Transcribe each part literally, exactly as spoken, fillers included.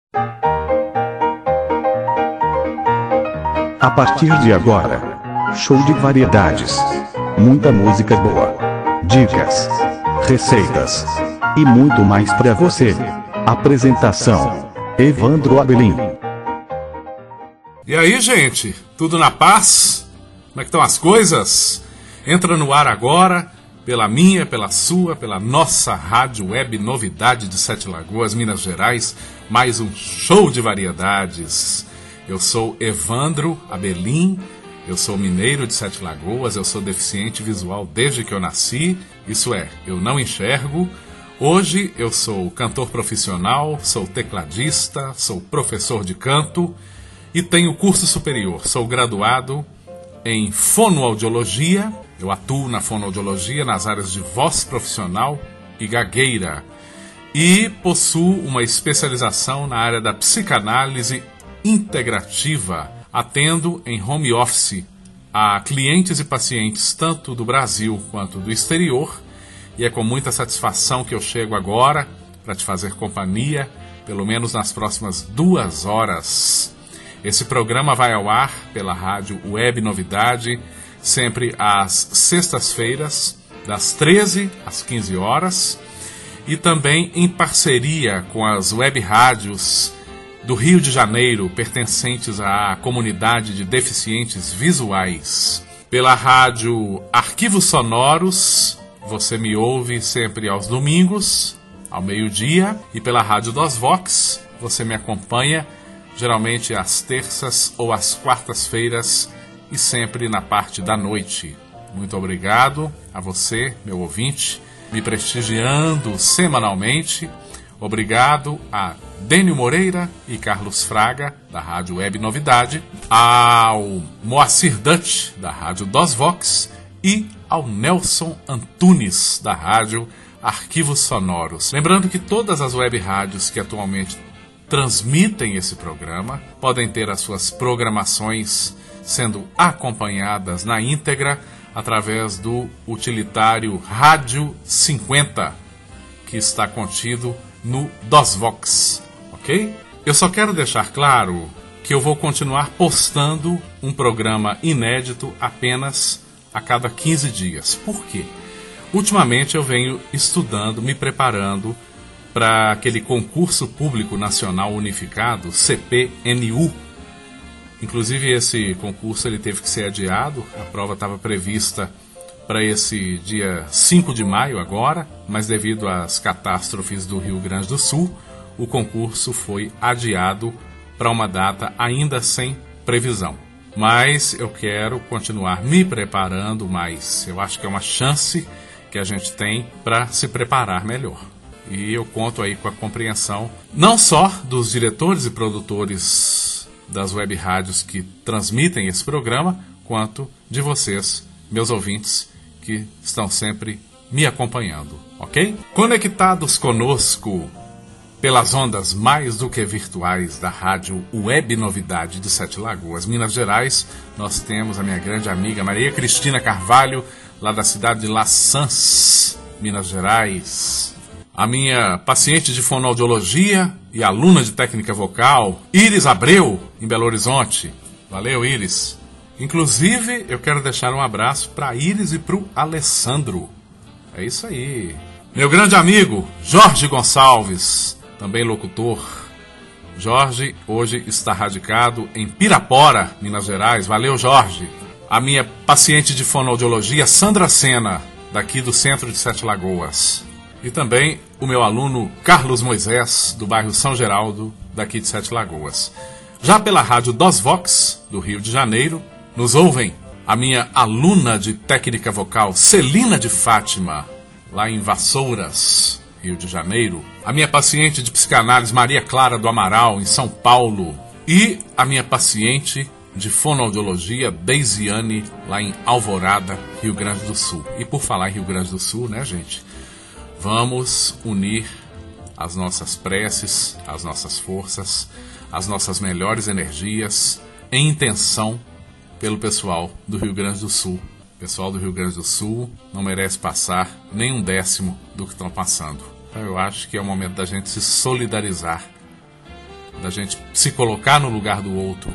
A partir de agora, show de variedades. Muita música boa, dicas, receitas e muito mais para você. Apresentação: Evandro Abelim. E aí, gente? Tudo na paz? Como é que estão as coisas? Entra no ar agora, pela minha, pela sua, pela nossa rádio web Novidade de Sete Lagoas, Minas Gerais, mais um show de variedades. Eu sou Evandro Abelim, eu sou mineiro de Sete Lagoas, eu sou deficiente visual desde que eu nasci, isso é, eu não enxergo. Hoje eu sou cantor profissional, sou tecladista, sou professor de canto e tenho curso superior. Sou graduado em fonoaudiologia, eu atuo na fonoaudiologia nas áreas de voz profissional e gagueira e possuo uma especialização na área da psicanálise integrativa, atendo em home office a clientes e pacientes tanto do Brasil quanto do exterior, e é com muita satisfação que eu chego agora para te fazer companhia, pelo menos nas próximas duas horas. Esse programa vai ao ar pela rádio Web Novidade, sempre às sextas-feiras, das treze às quinze horas, e também em parceria com as web rádios do Rio de Janeiro, pertencentes à comunidade de deficientes visuais. Pela rádio Arquivos Sonoros, você me ouve sempre aos domingos, ao meio-dia, e pela rádio DOSVox, você me acompanha geralmente às terças ou às quartas-feiras e sempre na parte da noite. Muito obrigado a você, meu ouvinte, me prestigiando semanalmente. Obrigado a Dênio Moreira e Carlos Fraga, da Rádio Web Novidade, ao Moacir Dutch, da Rádio DOSVox, e ao Nelson Antunes, da Rádio Arquivos Sonoros. Lembrando que todas as web rádios que atualmente transmitem esse programa podem ter as suas programações sendo acompanhadas na íntegra através do utilitário Rádio cinquenta, que está contido no DOSVox, ok? Eu só quero deixar claro que eu vou continuar postando um programa inédito apenas a cada quinze dias. Por quê? Ultimamente eu venho estudando, me preparando para aquele concurso público nacional unificado, C P N U. Inclusive esse concurso ele teve que ser adiado, a prova estava prevista para esse dia cinco de maio agora, mas devido às catástrofes do Rio Grande do Sul, o concurso foi adiado para uma data ainda sem previsão. Mas eu quero continuar me preparando mais. Eu acho que é uma chance que a gente tem para se preparar melhor. E eu conto aí com a compreensão não só dos diretores e produtores das web rádios que transmitem esse programa, quanto de vocês, meus ouvintes, que estão sempre me acompanhando, ok? Conectados conosco pelas ondas mais do que virtuais da rádio Web Novidade de Sete Lagoas, Minas Gerais, nós temos a minha grande amiga Maria Cristina Carvalho, lá da cidade de Laçãs, Minas Gerais. A minha paciente de fonoaudiologia e aluna de técnica vocal, Iris Abreu, em Belo Horizonte. Valeu, Iris. Inclusive, eu quero deixar um abraço para a Iris e para o Alessandro. É isso aí. Meu grande amigo, Jorge Gonçalves, também locutor. Jorge hoje está radicado em Pirapora, Minas Gerais. Valeu, Jorge. A minha paciente de fonoaudiologia, Sandra Sena, daqui do centro de Sete Lagoas. E também o meu aluno Carlos Moisés, do bairro São Geraldo, daqui de Sete Lagoas. Já pela rádio DOSVox, do Rio de Janeiro, nos ouvem a minha aluna de técnica vocal, Celina de Fátima, lá em Vassouras, Rio de Janeiro. A minha paciente de psicanálise, Maria Clara do Amaral, em São Paulo. E a minha paciente de fonoaudiologia, Deisiane, lá em Alvorada, Rio Grande do Sul. E por falar em Rio Grande do Sul, né, gente? Vamos unir as nossas preces, as nossas forças, as nossas melhores energias em intenção pelo pessoal do Rio Grande do Sul. O pessoal do Rio Grande do Sul não merece passar nem um décimo do que estão passando. Então eu acho que é o momento da gente se solidarizar, da da gente se colocar no lugar do outro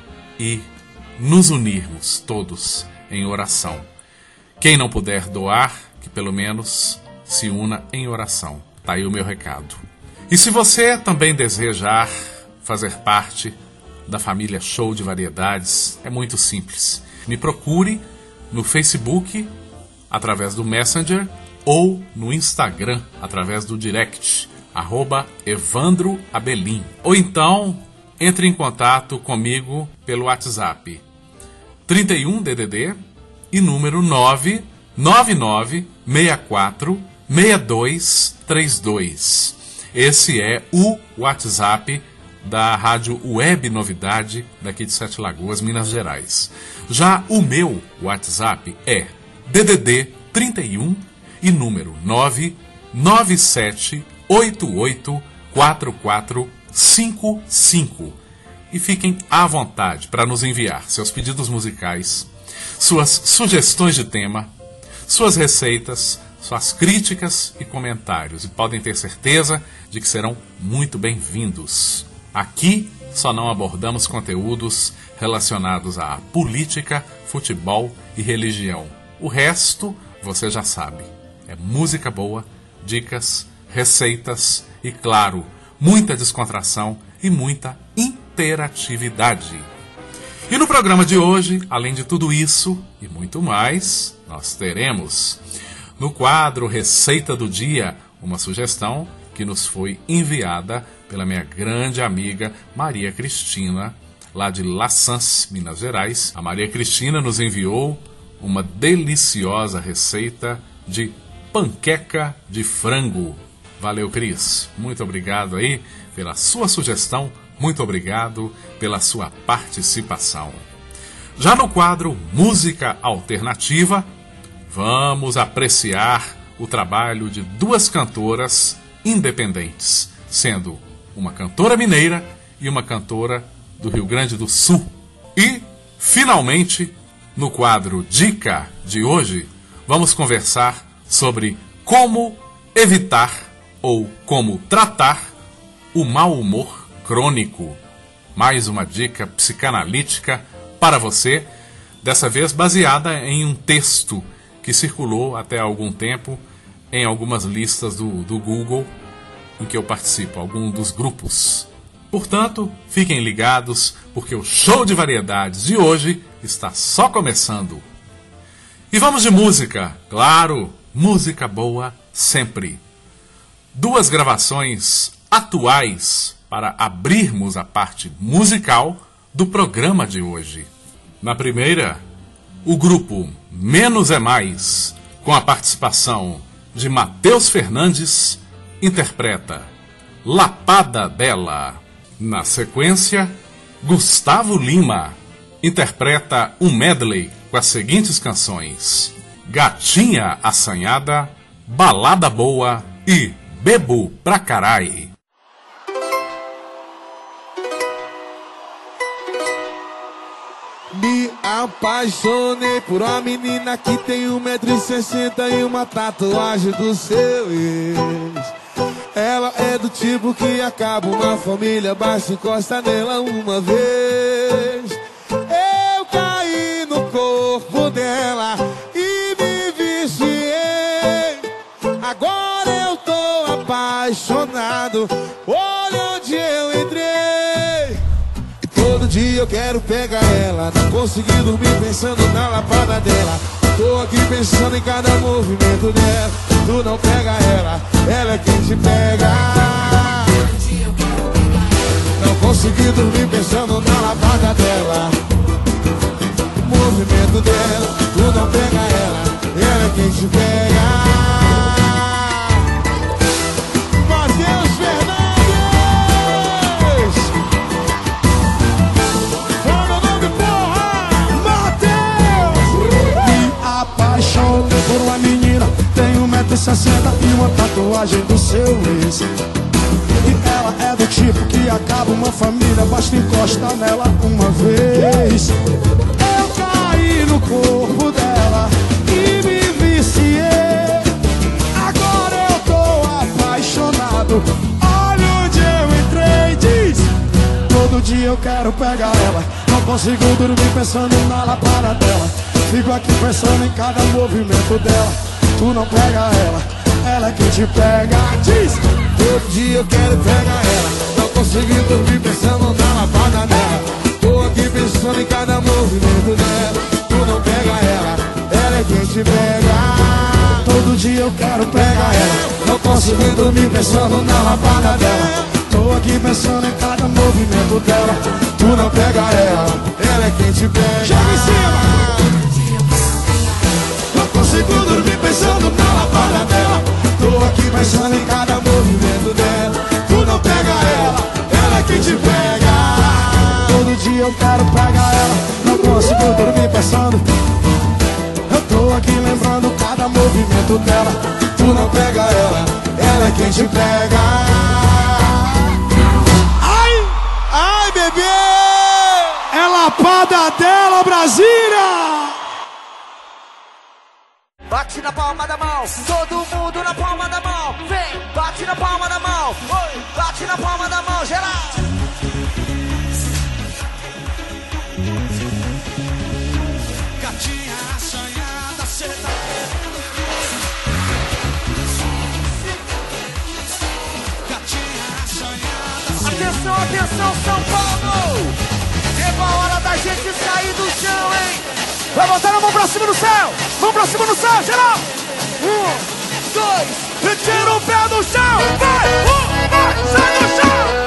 e nos unirmos todos em oração. Quem não puder doar, que pelo menos se una em oração. Tá aí o meu recado. E se você também desejar fazer parte da família Show de Variedades, é muito simples. Me procure no Facebook, através do Messenger, ou no Instagram, através do direct, arroba Evandro Abelim. Ou então, entre em contato comigo pelo WhatsApp, trinta e um D D D e número nove nove nove seis quatro seis dois três dois. Esse é o WhatsApp da Rádio Web Novidade daqui de Sete Lagoas, Minas Gerais. Já o meu WhatsApp é D D D trinta e um e número nove nove sete oito oito quatro quatro cinco cinco. E fiquem à vontade para nos enviar seus pedidos musicais, suas sugestões de tema, suas receitas, suas críticas e comentários. E podem ter certeza de que serão muito bem-vindos. Aqui só não abordamos conteúdos relacionados à política, futebol e religião. O resto, você já sabe, é música boa, dicas, receitas e, claro, muita descontração e muita interatividade. E no programa de hoje, além de tudo isso e muito mais, nós teremos no quadro Receita do Dia uma sugestão que nos foi enviada pela minha grande amiga Maria Cristina, lá de Laçãs, Minas Gerais. A Maria Cristina nos enviou uma deliciosa receita de panqueca de frango. Valeu, Cris. Muito obrigado aí pela sua sugestão. Muito obrigado pela sua participação. Já no quadro Música Alternativa, vamos apreciar o trabalho de duas cantoras independentes, sendo uma cantora mineira e uma cantora do Rio Grande do Sul. E, finalmente, no quadro Dica de hoje, vamos conversar sobre como evitar ou como tratar o mau humor crônico. Mais uma dica psicanalítica para você, dessa vez baseada em um texto que circulou até há algum tempo em algumas listas do, do Google em que eu participo, algum dos grupos. Portanto, fiquem ligados, porque o Show de Variedades de hoje está só começando. E vamos de música, claro, música boa sempre. Duas gravações atuais para abrirmos a parte musical do programa de hoje. Na primeira, o grupo Menos é Mais, com a participação de Matheus Fernandes, interpreta Lapada Dela. Na sequência, Gustavo Lima interpreta um medley com as seguintes canções: Gatinha Assanhada, Balada Boa e Bebo Pra Carai. Me apaixonei por uma menina que tem um metro e sessenta e uma tatuagem do seu ex. Ela é do tipo que acaba uma família, basta encosta nela uma vez. Eu caí no corpo dela e me viciei. Agora eu tô apaixonado, olha onde eu entrei. E todo dia eu quero pegar ela, não consegui dormir pensando na lapada dela. Tô aqui pensando em cada movimento dela. Tu não pega ela, ela é quem te pega. Não consegui dormir pensando na lapada dela. O movimento dela, tu não pega ela, ela é quem te pega. Matheus Fernandes, fala o nome, porra! Matheus! Me apaixonei por uma menina, tem um metro e sessenta e uma tatuagem do seu ex. E ela é do tipo que acaba uma família, basta encostar nela uma vez. Eu caí no corpo dela e me viciei. Agora eu tô apaixonado, olha onde eu entrei. Diz: Todo dia eu quero pegar ela, não consigo dormir pensando na lapada dela. Fico aqui pensando em cada movimento dela. Tu não pega ela, ela é quem te pega. Diz! Todo dia eu quero pegar ela, não consigo dormir pensando na lapada dela. Tô aqui pensando em cada movimento dela. Tu não pega ela, ela é quem te pega. Todo dia eu quero pegar ela, não consigo dormir pensando na lapada dela. Tô aqui pensando em cada movimento dela. Tu não pega ela, ela é quem te pega. Joga em cima! Não consigo dormir pensando na lapada dela. Tô aqui pensando em cada movimento dela. Tu não pega ela, ela é quem te pega. Todo dia eu quero pegar ela, não consigo dormir pensando. Eu tô aqui lembrando cada movimento dela. Tu não pega ela, ela é quem te pega. Ai, ai bebê, é lapada dela, Brasília. Bate na palma da mão, todo mundo na palma da mão. Vem, bate na palma da mão. Oi, bate na palma da mão, geral. Gatinha assanhada, cê tá querendo. Gatinha assanhada. Atenção, atenção, São Paulo. Chegou a hora da gente sair do chão, hein? Vai botar a mão pra cima do céu. Mão pra cima do céu, geral. Um, dois, e tira o pé do chão. Vai, um, vai, sai do chão.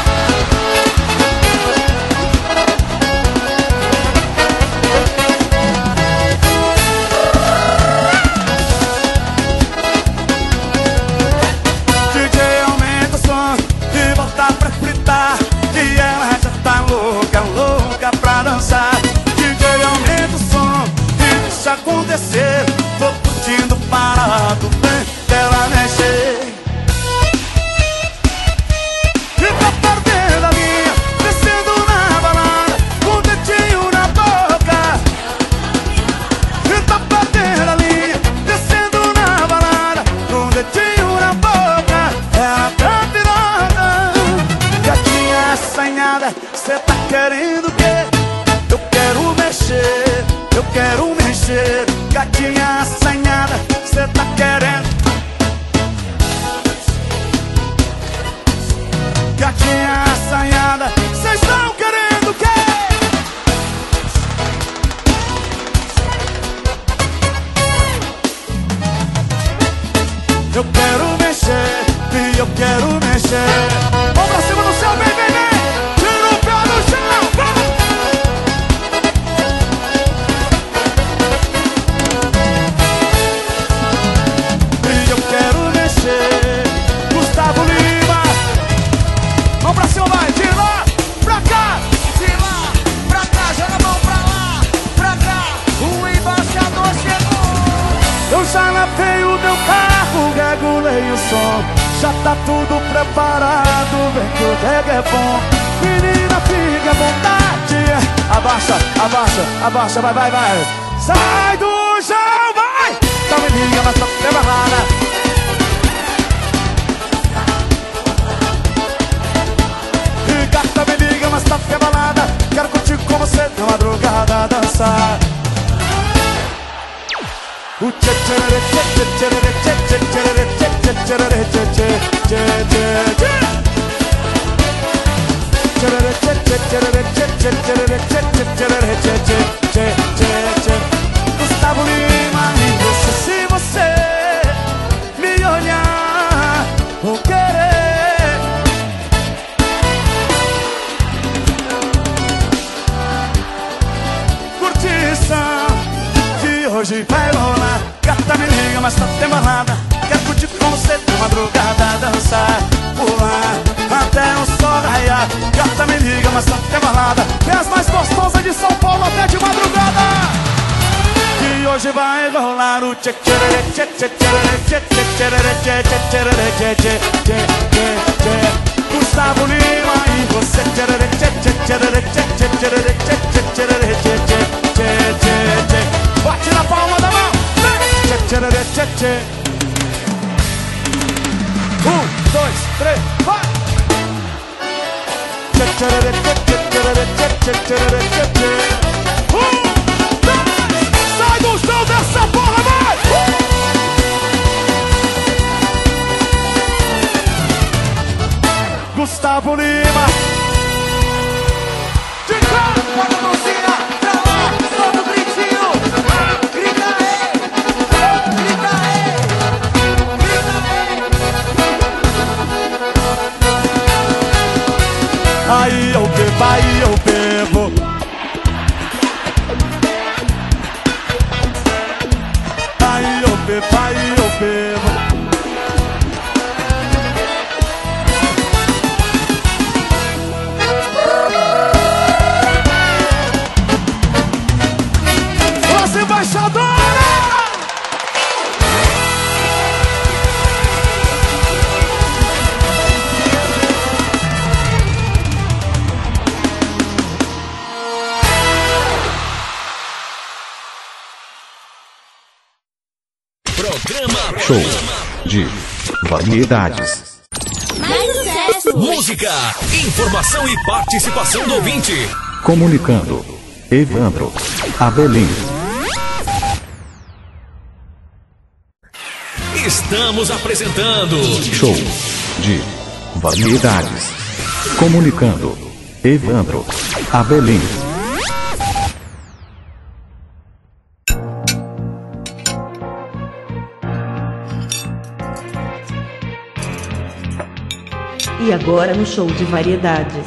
D J aumenta o som e volta pra fritar, que ela já tá louca, louca pra dançar. D J aumenta o som e deixa acontecer. Tô curtindo parado, vem dela mexer. E tá perdendo a linha, descendo na balada, com o dedinho na boca. E tá perdendo a linha, descendo na balada, com o dedinho na boca. Ela tá virada, gatinha assanhada, cê tá querendo o quê? Eu quero mexer, eu quero mexer. Gatinha assanhada, cê tá querendo. Gatinha assanhada, cês estão querendo o quê? Eu quero mexer, e eu quero mexer. Vamos pra cima do céu, vem, vem, vem. Tira o pé do chão, vai. E eu quero mexer. Gustavo Lima. Vamos pra cima, vai. De lá, pra cá. De lá, pra cá, joga a mão pra lá, pra cá. O embaixador chegou. Eu já lavei o meu carro, regulei o som. Já tá tudo preparado, vem que o reggae é bom. Menina, fica à vontade. Abaixa, abaixa, abaixa, vai, vai, vai. Sai do chão, vai. Tá me liga, mas tá preparada. E gata, me liga, mas tá balada. Quero curtir com você na madrugada, dançar. O tchê tchê tchê tchê tchê tchê tchê tchê tchê tchê tchê tchê. Gustavo Lima, e você, se você me olhar, vou querer. Curtição que hoje vai rolar. Gata, me liga, mas tá demorada. Quero curtir com você na madrugada, dançar, pular até o sol raiar. Gata, me liga, mas tá demorada. É as mais gostosas de São Paulo até de madrugada. Que hoje vai rolar o tchê tchê tchê tchê tchê tchê tchê tchê tchê tchê tchê. Gustavo Lima e você. Tchê tchê tchê tchê tchê tchê tchê tchê. Bate na palma da mão. Tchê tchê tchê tchê. Um, dois, três, vai. Tchê Sai do chão dessa porra, vai! Gustavo Lima. De cá, bota a mãozinha pra lá, solta o gritinho. Grita aí, grita aí, grita aí. Aí eu bebo, aí eu bebo. Aí eu bebo, aí eu bebo. Embaixadora! Programa Show de Variedades. Mais sucesso! Música, informação e participação do ouvinte. Comunicando. Evandro Abelim. Estamos apresentando Show de Variedades. Comunicando. Evandro Abelim. E agora no Show de Variedades.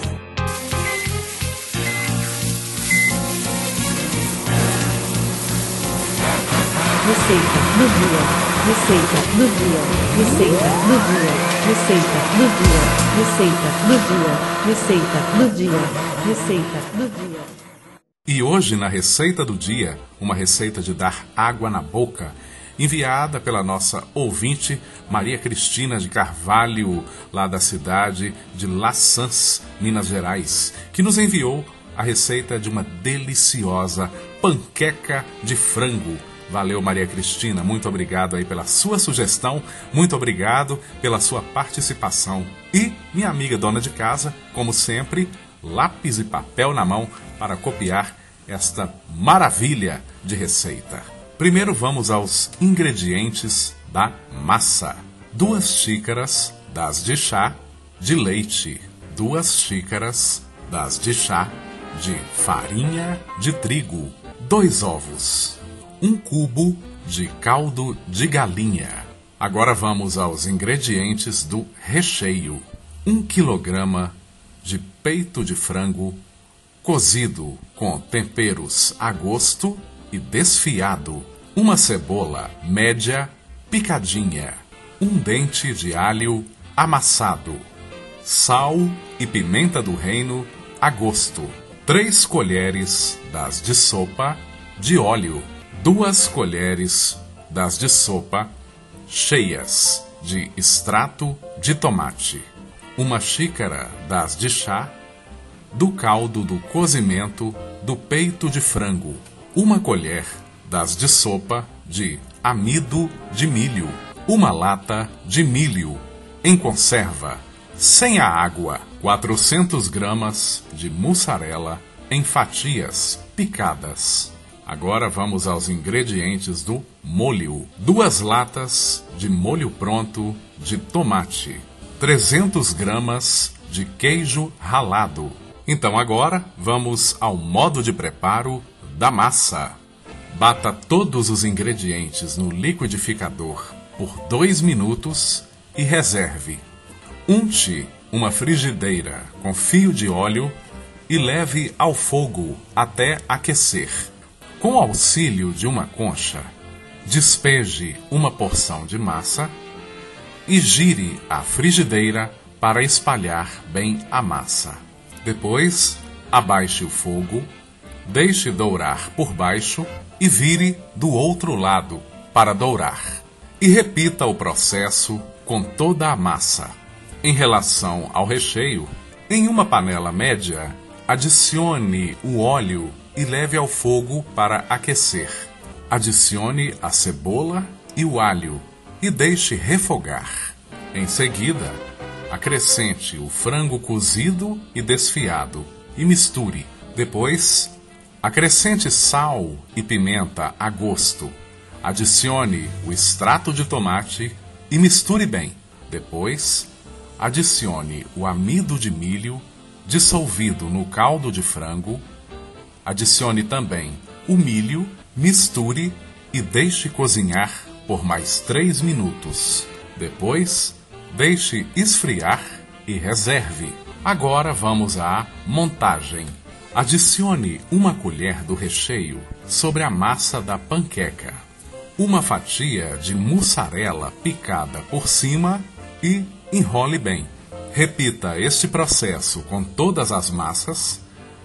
Receita do dia, receita do dia, receita do dia, receita do dia, receita do dia, receita do dia, receita do dia. E hoje na Receita do Dia, uma receita de dar água na boca, enviada pela nossa ouvinte Maria Cristina de Carvalho, lá da cidade de Laçãs, Minas Gerais, que nos enviou a receita de uma deliciosa panqueca de frango. Valeu, Maria Cristina, muito obrigado aí pela sua sugestão, muito obrigado pela sua participação. E minha amiga dona de casa, como sempre, lápis e papel na mão para copiar esta maravilha de receita. Primeiro vamos aos ingredientes da massa. Duas xícaras das de chá de leite, duas xícaras das de chá de farinha de trigo, dois ovos, um cubo de caldo de galinha. Agora vamos aos ingredientes do recheio. Um quilograma de peito de frango cozido com temperos a gosto e desfiado. Uma cebola média picadinha. Um dente de alho amassado. Sal e pimenta do reino a gosto. Três colheres das de sopa de óleo. Duas colheres das de sopa cheias de extrato de tomate. Uma xícara das de chá do caldo do cozimento do peito de frango. Uma colher das de sopa de amido de milho. Uma lata de milho em conserva, sem a água. quatrocentas gramas de mussarela em fatias picadas. Agora vamos aos ingredientes do molho. Duas latas de molho pronto de tomate. trezentas gramas de queijo ralado. Então agora vamos ao modo de preparo da massa. Bata todos os ingredientes no liquidificador por dois minutos e reserve. Unte uma frigideira com fio de óleo e leve ao fogo até aquecer. Com o auxílio de uma concha, despeje uma porção de massa e gire a frigideira para espalhar bem a massa. Depois, abaixe o fogo, deixe dourar por baixo e vire do outro lado para dourar. E repita o processo com toda a massa. Em relação ao recheio, em uma panela média, adicione o óleo e leve ao fogo para aquecer. Adicione a cebola e o alho e deixe refogar. Em seguida, acrescente o frango cozido e desfiado e misture. Depois, acrescente sal e pimenta a gosto. Adicione o extrato de tomate e misture bem. Depois, adicione o amido de milho dissolvido no caldo de frango. Adicione também o milho, misture e deixe cozinhar por mais três minutos. Depois, deixe esfriar e reserve. Agora vamos à montagem. Adicione uma colher do recheio sobre a massa da panqueca, uma fatia de mussarela picada por cima e enrole bem. Repita este processo com todas as massas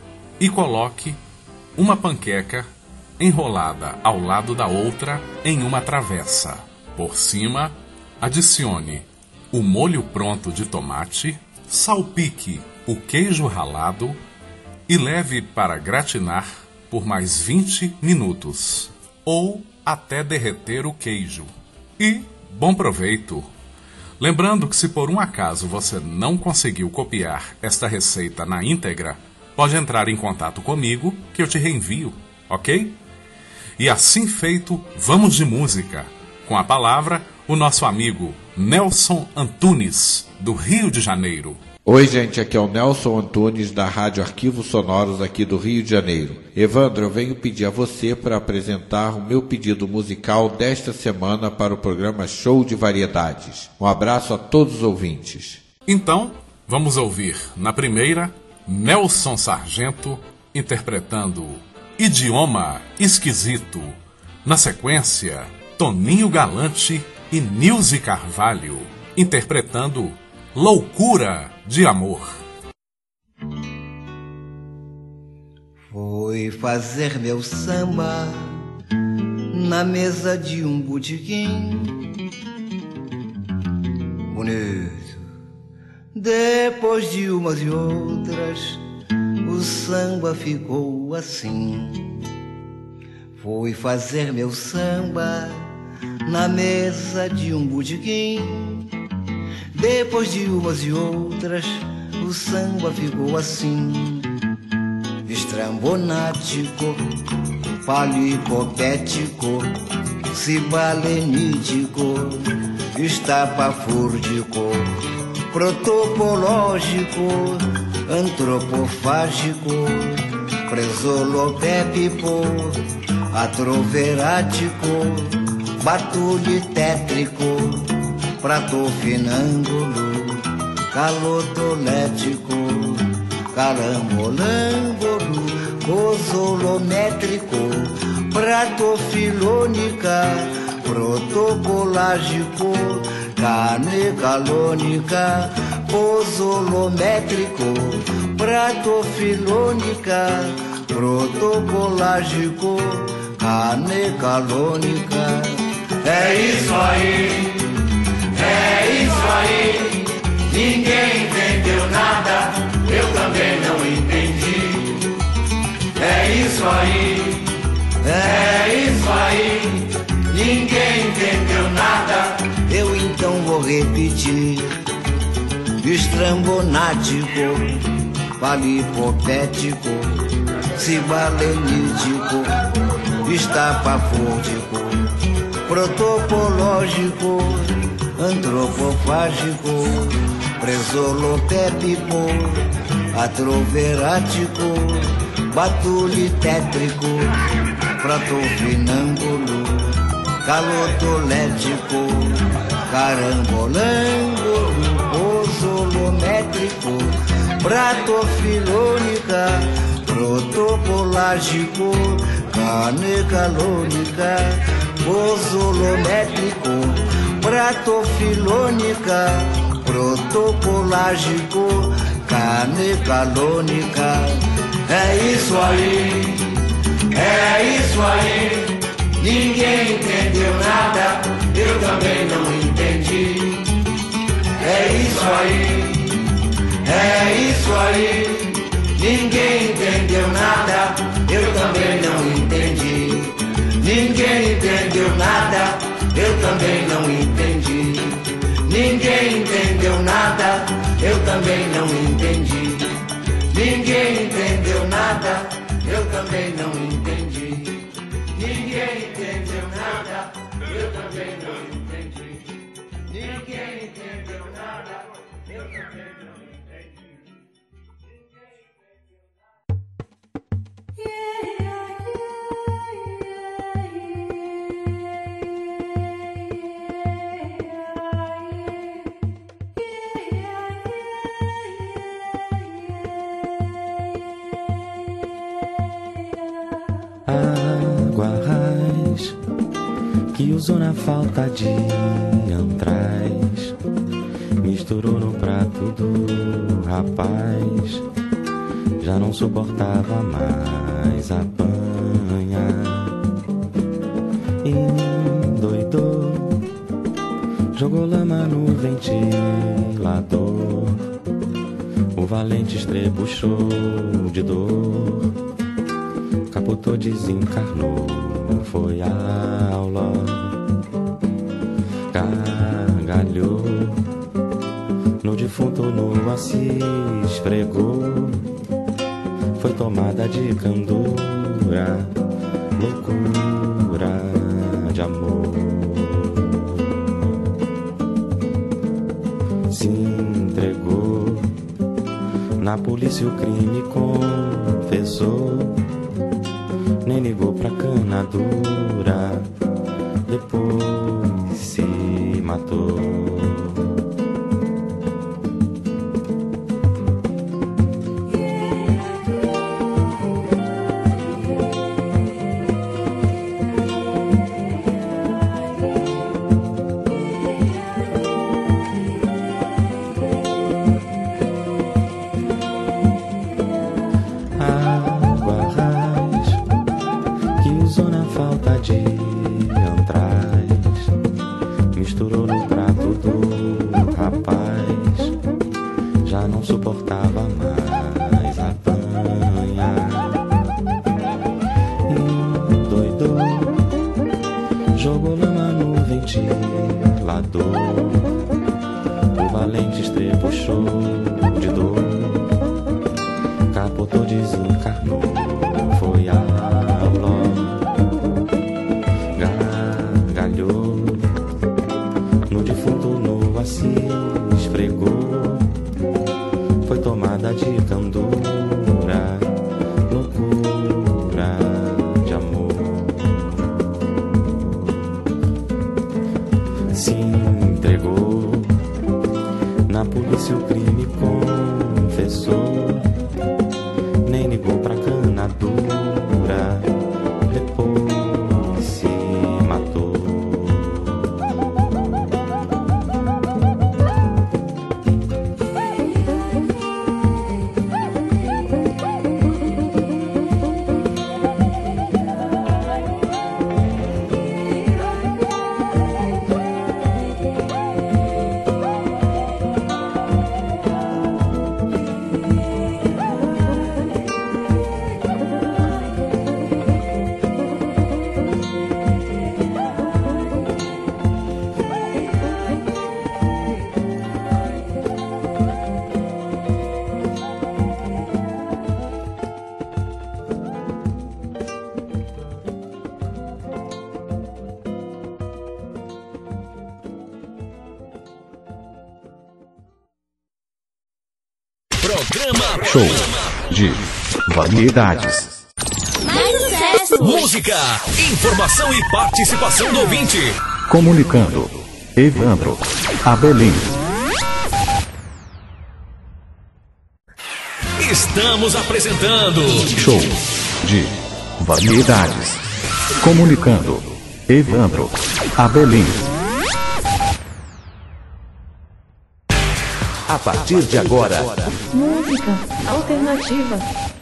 e coloque uma panqueca enrolada ao lado da outra em uma travessa. Por cima, adicione o molho pronto de tomate, salpique o queijo ralado e leve para gratinar por mais vinte minutos, ou até derreter o queijo. E bom proveito! Lembrando que se por um acaso você não conseguiu copiar esta receita na íntegra, pode entrar em contato comigo que eu te reenvio, ok? E assim feito, vamos de música. Com a palavra, o nosso amigo Nelson Antunes, do Rio de Janeiro. Oi, gente, aqui é o Nelson Antunes, da Rádio Arquivos Sonoros aqui do Rio de Janeiro. Evandro, eu venho pedir a você para apresentar o meu pedido musical desta semana para o programa Show de Variedades. Um abraço a todos os ouvintes. Então, vamos ouvir, na primeira, Nelson Sargento interpretando Idioma Esquisito. Na sequência, Toninho Galante e Nilce Carvalho interpretando Loucura de Amor. Fui fazer meu samba na mesa de um botequim bonito. Depois de umas e outras, o samba ficou assim. Fui fazer meu samba na mesa de um botequim. Depois de umas e outras, o samba ficou assim. Estrambonático, palicopético, cibalenítico, estapafúrdico, protopológico, antropofágico, presolopépico, atroverático, batulitétrico, pratofinângulo, calotolético, carambolâmbolo, cosolométrico, pratofilônica, protocolágico, canecalônica, posolométrico, pratofilônica, protocolágico, canecalônica. É isso aí, é isso aí, ninguém entendeu nada, eu também não entendi. É isso aí, é isso aí, ninguém entendeu nada. Eu então vou repetir. Estrambonático, palipopético, cibalenítico, estapafúrdico, protopológico, antropofágico, presolopépico, atroverático, batulitétrico, pratofinângulo, calotolético, carambolângolo, posolométrico, pratofilônica, protocolágico, canecalônica, posolométrico, pratofilônica, protocolágico, canecalônica. É isso aí, é isso aí, ninguém entendeu nada, eu também não entendi. É isso aí, é isso aí, ninguém entendeu nada, eu também não entendi. Ninguém entendeu nada, eu também não entendi. Ninguém entendeu nada, também não entendi. Ninguém entendeu nada, eu também não entendi. Ninguém entendeu nada, eu também não entendi. Ninguém entendeu nada, eu também não entendi. Água raiz que usou na falta de antraz, misturou no prato do rapaz, já não suportava mais apanhar. Endoidou, jogou lama no ventilador, o valente estrebuchou de dor, capotou, desencarnou, foi a aula, gargalhou, no defunto nua se esfregou, foi tomada de candura, loucura de amor. Se entregou, na polícia o crime confessou, nem ligou pra cana dura, depois se matou. Show de variedades. Mais sucesso! Música, informação e participação do ouvinte. Comunicando. Evandro Abelim. Estamos apresentando Show de variedades. Comunicando. Evandro Abelim. A partir de agora, música alternativa.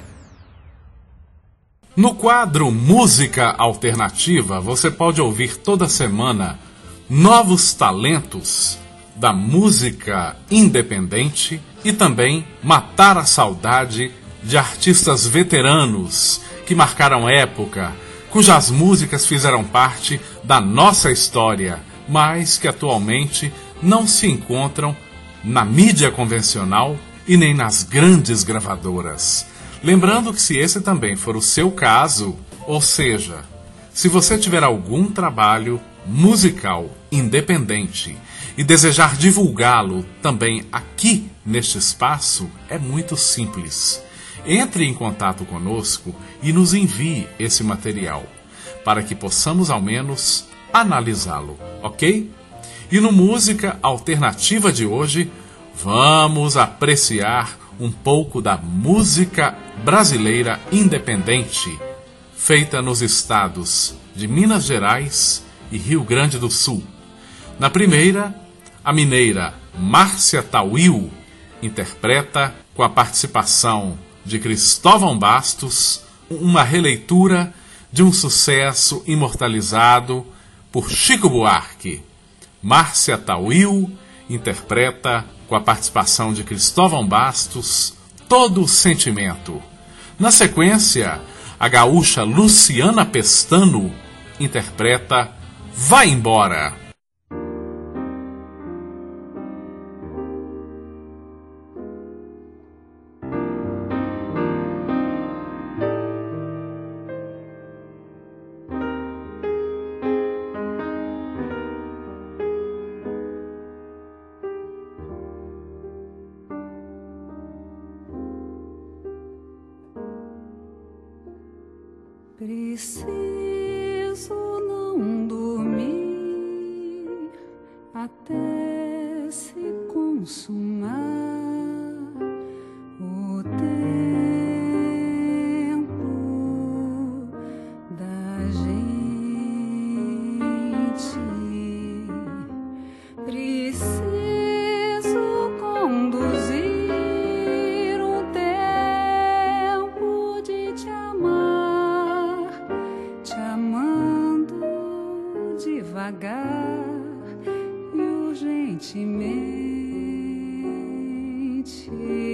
No quadro Música Alternativa, você pode ouvir toda semana novos talentos da música independente e também matar a saudade de artistas veteranos que marcaram época, cujas músicas fizeram parte da nossa história, mas que atualmente não se encontram na mídia convencional e nem nas grandes gravadoras. Lembrando que se esse também for o seu caso, ou seja, se você tiver algum trabalho musical independente e desejar divulgá-lo também aqui neste espaço, é muito simples. Entre em contato conosco e nos envie esse material, para que possamos ao menos analisá-lo, ok? E no Música Alternativa de hoje, vamos apreciar um pouco da música brasileira independente, feita nos estados de Minas Gerais e Rio Grande do Sul. Na primeira, a mineira Márcia Tawil interpreta, com a participação de Cristóvão Bastos, uma releitura de um sucesso imortalizado por Chico Buarque. Márcia Tawil interpreta, com a participação de Cristóvão Bastos, Todo o Sentimento. Na sequência, a gaúcha Luciana Pestano interpreta Vai Embora. Preciso não dormir até se consumar o tempo da gente. Preciso conduzir um tempo de te amar, te amando devagar e urgentemente.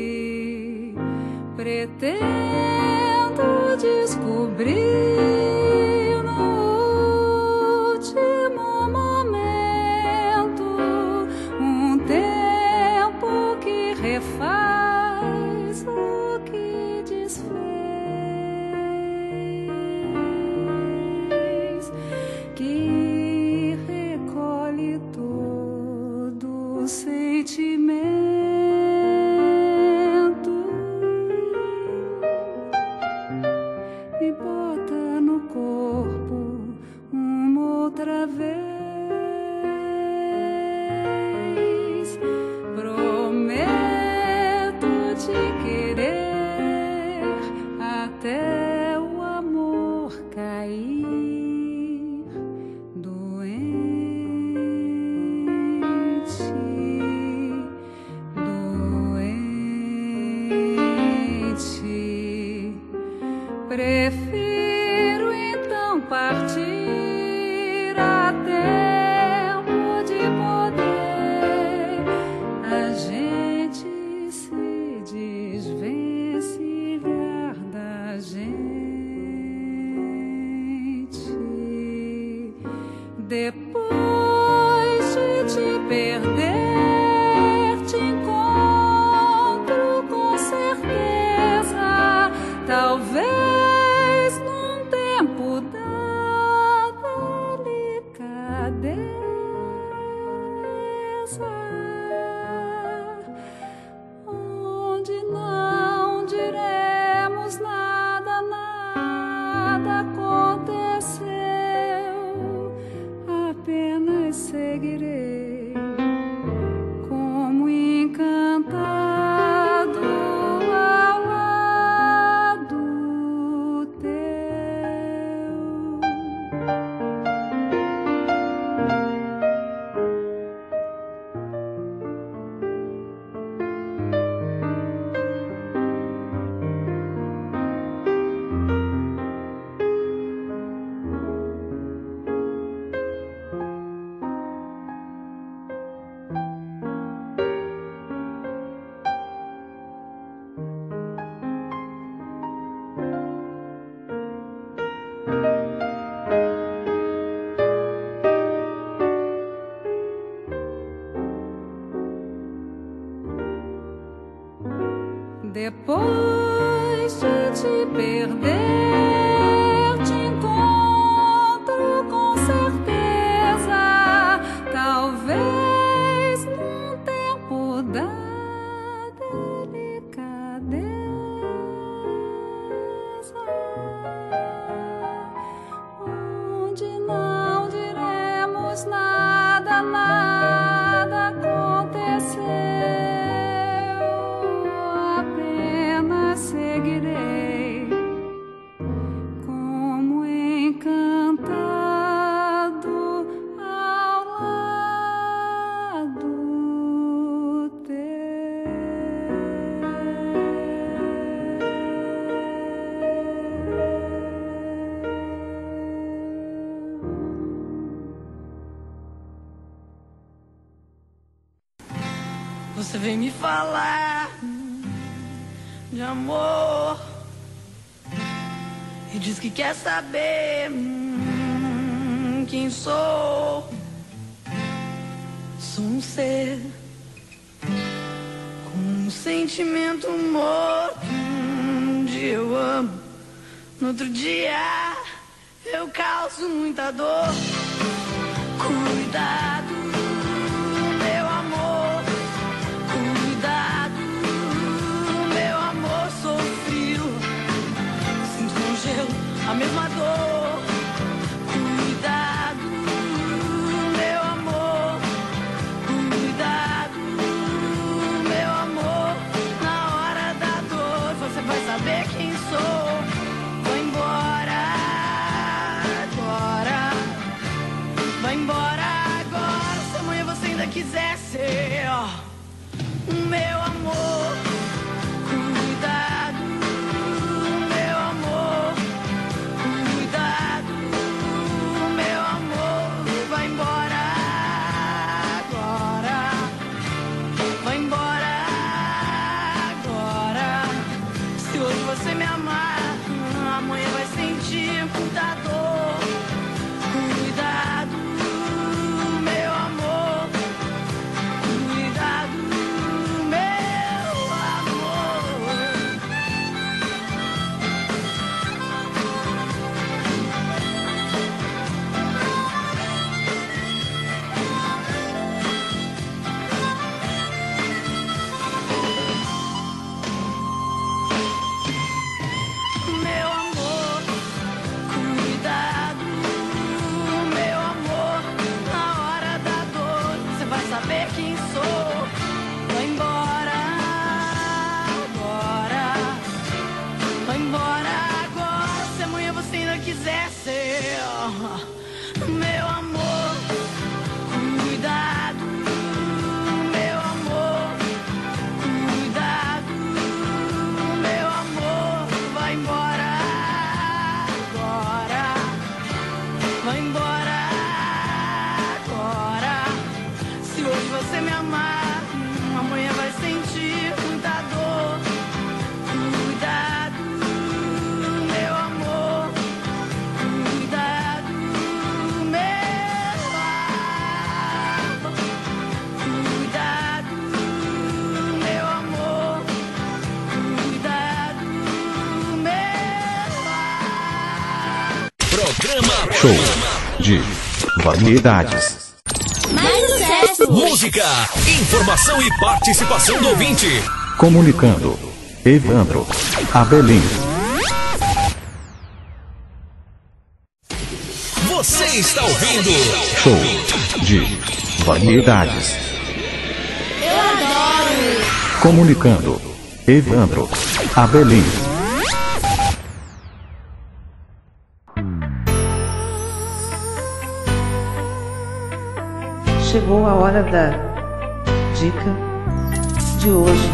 Pretendo descobrir no último momento um tempo que refaz o que desfez, que recolhe todo o sentimento e bota no corpo uma outra vez. Prometo te querer até o amor cair doente, doente. Prefiro então partir a tempo de poder a gente se desvencilhar da gente. Depois de te perder, te encontro com certeza, talvez num tempo da delicadeza, onde não diremos nada, nada aconteceu, apenas seguirei Depois de te perder, te encontro com certeza. Talvez num tempo da delicadeza, onde não diremos nada, nada aconteceu. Apenas seguirei como encantado ao lado Você vem me falar de amor e diz que quer saber hum, quem sou. Sou um ser com um sentimento morto. Um dia eu amo, no outro dia eu causo muita dor. Cuidado, meu amor, cuidado, meu amor, sou frio, sinto no gelo a mesma dor. Cuidado, meu amor, cuidado, meu amor, na hora da dor você vai saber quem sou. Vou embora agora, vai embora agora, se amanhã você ainda quiser ser ó, o meu amor. Cuidado, meu amor, cuidado, meu amor, vai embora agora, vai embora agora. Se hoje você me amar, amanhã vai sentir muita dor. Cuidado, meu amor, cuidado, meu amor. Meu amor, cuidado, meu amor, na hora da dor você vai saber quem sou. Vai embora agora, vai embora agora, se amanhã você ainda quiser ser ó, meu amor. Cuidado, meu amor, cuidado, meu amor, vai embora agora, vai embora agora. Se hoje você me amar, amanhã vai sentir muita dor. Cuidado, meu amor, cuidado, meu amor, cuidado, meu amor, cuidado, meu amor. Programa Show de variedades. Mais sucesso! Música, informação e participação do ouvinte. Comunicando. Evandro Abelim. Você está ouvindo Show de variedades. Eu adoro! Comunicando. Evandro Abelim. Chegou a hora da dica de hoje.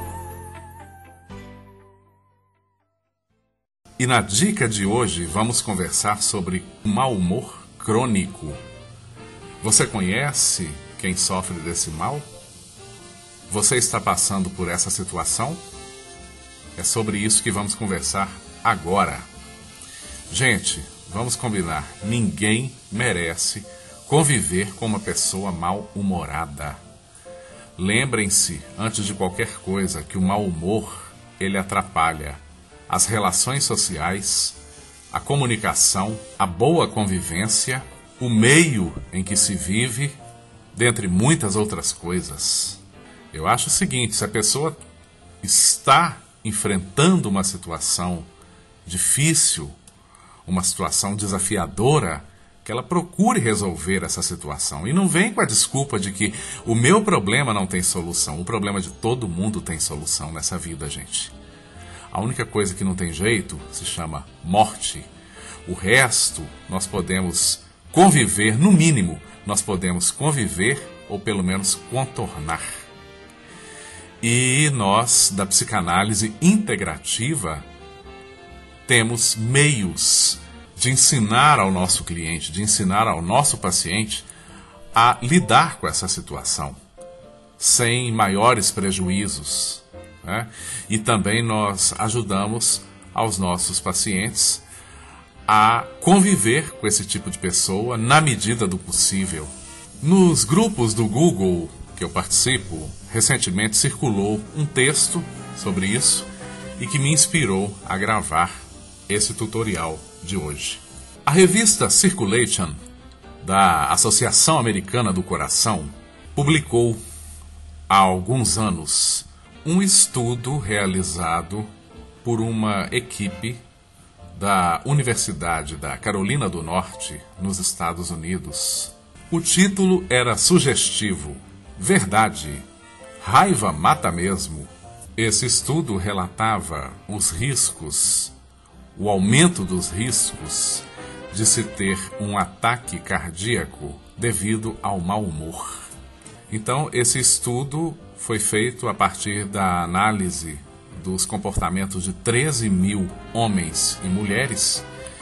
E na dica de hoje vamos conversar sobre o mau humor crônico. Você conhece quem sofre desse mal? Você está passando por essa situação? É sobre isso que vamos conversar agora. Gente, vamos combinar, ninguém merece conviver com uma pessoa mal-humorada. Lembrem-se, antes de qualquer coisa, que o mau humor ele atrapalha as relações sociais, a comunicação, a boa convivência, o meio em que se vive, dentre muitas outras coisas. Eu acho o seguinte, se a pessoa está enfrentando uma situação difícil, uma situação desafiadora, que ela procure resolver essa situação. E não vem com a desculpa de que o meu problema não tem solução. O problema de todo mundo tem solução nessa vida, gente. A única coisa que não tem jeito se chama morte. O resto nós podemos conviver, no mínimo, nós podemos conviver ou pelo menos contornar. E nós, da psicanálise integrativa, temos meios de ensinar ao nosso cliente, de ensinar ao nosso paciente a lidar com essa situação, sem maiores prejuízos, né? E também nós ajudamos aos nossos pacientes a conviver com esse tipo de pessoa na medida do possível. Nos grupos do Google que eu participo, recentemente circulou um texto sobre isso e que me inspirou a gravar esse tutorial de hoje. A revista Circulation, da Associação Americana do Coração, publicou há alguns anos um estudo realizado por uma equipe da Universidade da Carolina do Norte, nos Estados Unidos. O título era sugestivo: Verdade, raiva mata mesmo. Esse estudo relatava os riscos, o aumento dos riscos de se ter um ataque cardíaco devido ao mau humor. Então, esse estudo foi feito a partir da análise dos comportamentos de treze mil homens e mulheres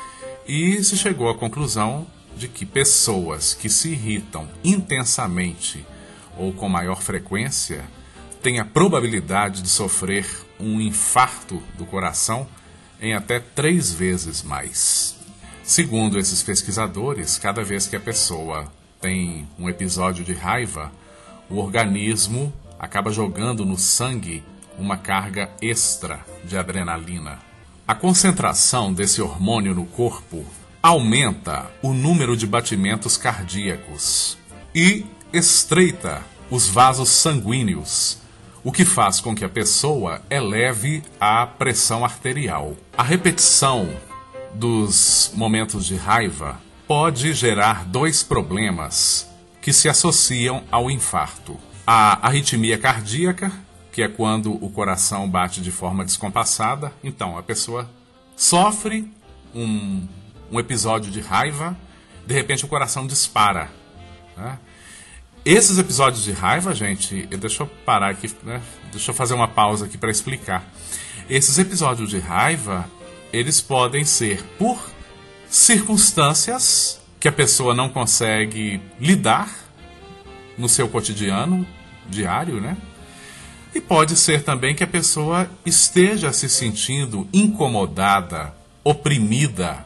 e se chegou à conclusão de que pessoas que se irritam intensamente ou com maior frequência têm a probabilidade de sofrer um infarto do coração em até três vezes mais. Segundo esses pesquisadores, cada vez que a pessoa tem um episódio de raiva, o organismo acaba jogando no sangue uma carga extra de adrenalina. A concentração desse hormônio no corpo aumenta o número de batimentos cardíacos e estreita os vasos sanguíneos, o que faz com que a pessoa eleve a pressão arterial. A repetição dos momentos de raiva pode gerar dois problemas que se associam ao infarto: a arritmia cardíaca, que é quando o coração bate de forma descompassada. Então, a pessoa sofre um, um episódio de raiva, de repente o coração dispara, né? Esses episódios de raiva, gente, deixa eu parar aqui, né? Deixa eu fazer uma pausa aqui para explicar. Esses episódios de raiva, eles podem ser por circunstâncias que a pessoa não consegue lidar no seu cotidiano diário, né? E pode ser também que a pessoa esteja se sentindo incomodada, oprimida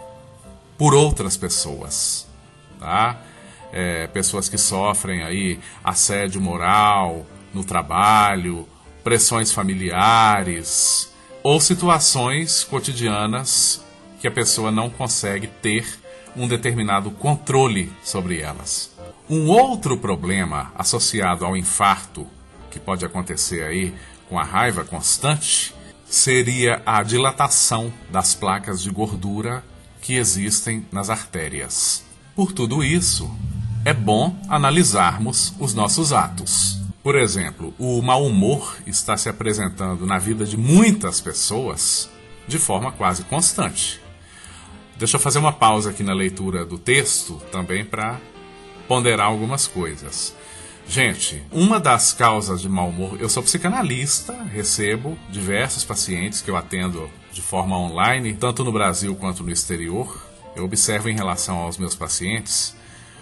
por outras pessoas, tá? É, pessoas que sofrem aí assédio moral no trabalho, pressões familiares ou situações cotidianas que a pessoa não consegue ter um determinado controle sobre elas. Um outro problema associado ao infarto que pode acontecer aí com a raiva constante seria a dilatação das placas de gordura que existem nas artérias. Por tudo isso, é bom analisarmos os nossos atos. Por exemplo, o mau humor está se apresentando na vida de muitas pessoas de forma quase constante. Deixa eu fazer uma pausa aqui na leitura do texto também para ponderar algumas coisas. Gente, uma das causas de mau humor, eu sou psicanalista, recebo diversos pacientes que eu atendo de forma online, tanto no Brasil quanto no exterior. Eu observo em relação aos meus pacientes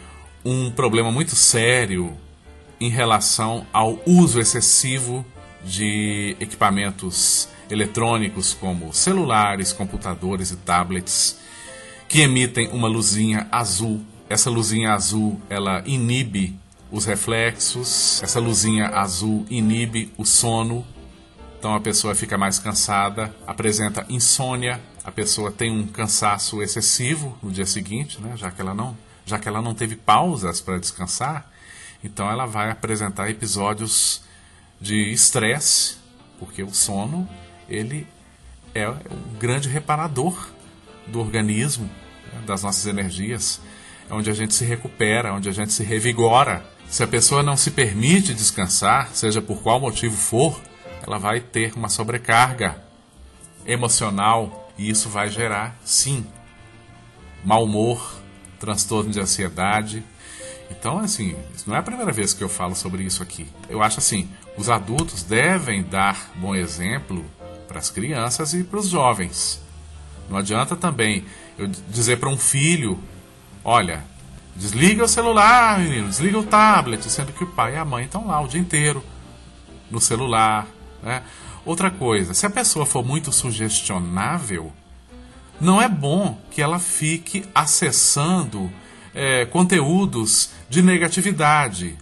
um problema muito sério em relação ao uso excessivo de equipamentos eletrônicos como celulares, computadores e tablets que emitem uma luzinha azul. Essa luzinha azul, ela inibe os reflexos, essa luzinha azul inibe o sono Então a pessoa fica mais cansada, apresenta insônia, a pessoa tem um cansaço excessivo no dia seguinte, né? já que ela não, já que ela não teve pausas para descansar, então ela vai apresentar episódios de estresse, porque o sono ele é um grande reparador do organismo, né? das nossas energias, é onde a gente se recupera, onde a gente se revigora. Se a pessoa não se permite descansar, seja por qual motivo for, ela vai ter uma sobrecarga emocional e isso vai gerar, sim, mau humor, transtorno de ansiedade. Então, assim, isso não é a primeira vez que eu falo sobre isso aqui. Eu acho assim, os adultos devem dar bom exemplo para as crianças e para os jovens. Não adianta também eu dizer para um filho, olha, desliga o celular, menino, desliga o tablet, sendo que o pai e a mãe estão lá o dia inteiro no celular. Né? Outra coisa, se a pessoa for muito sugestionável, não é bom que ela fique acessando é, conteúdos de negatividade,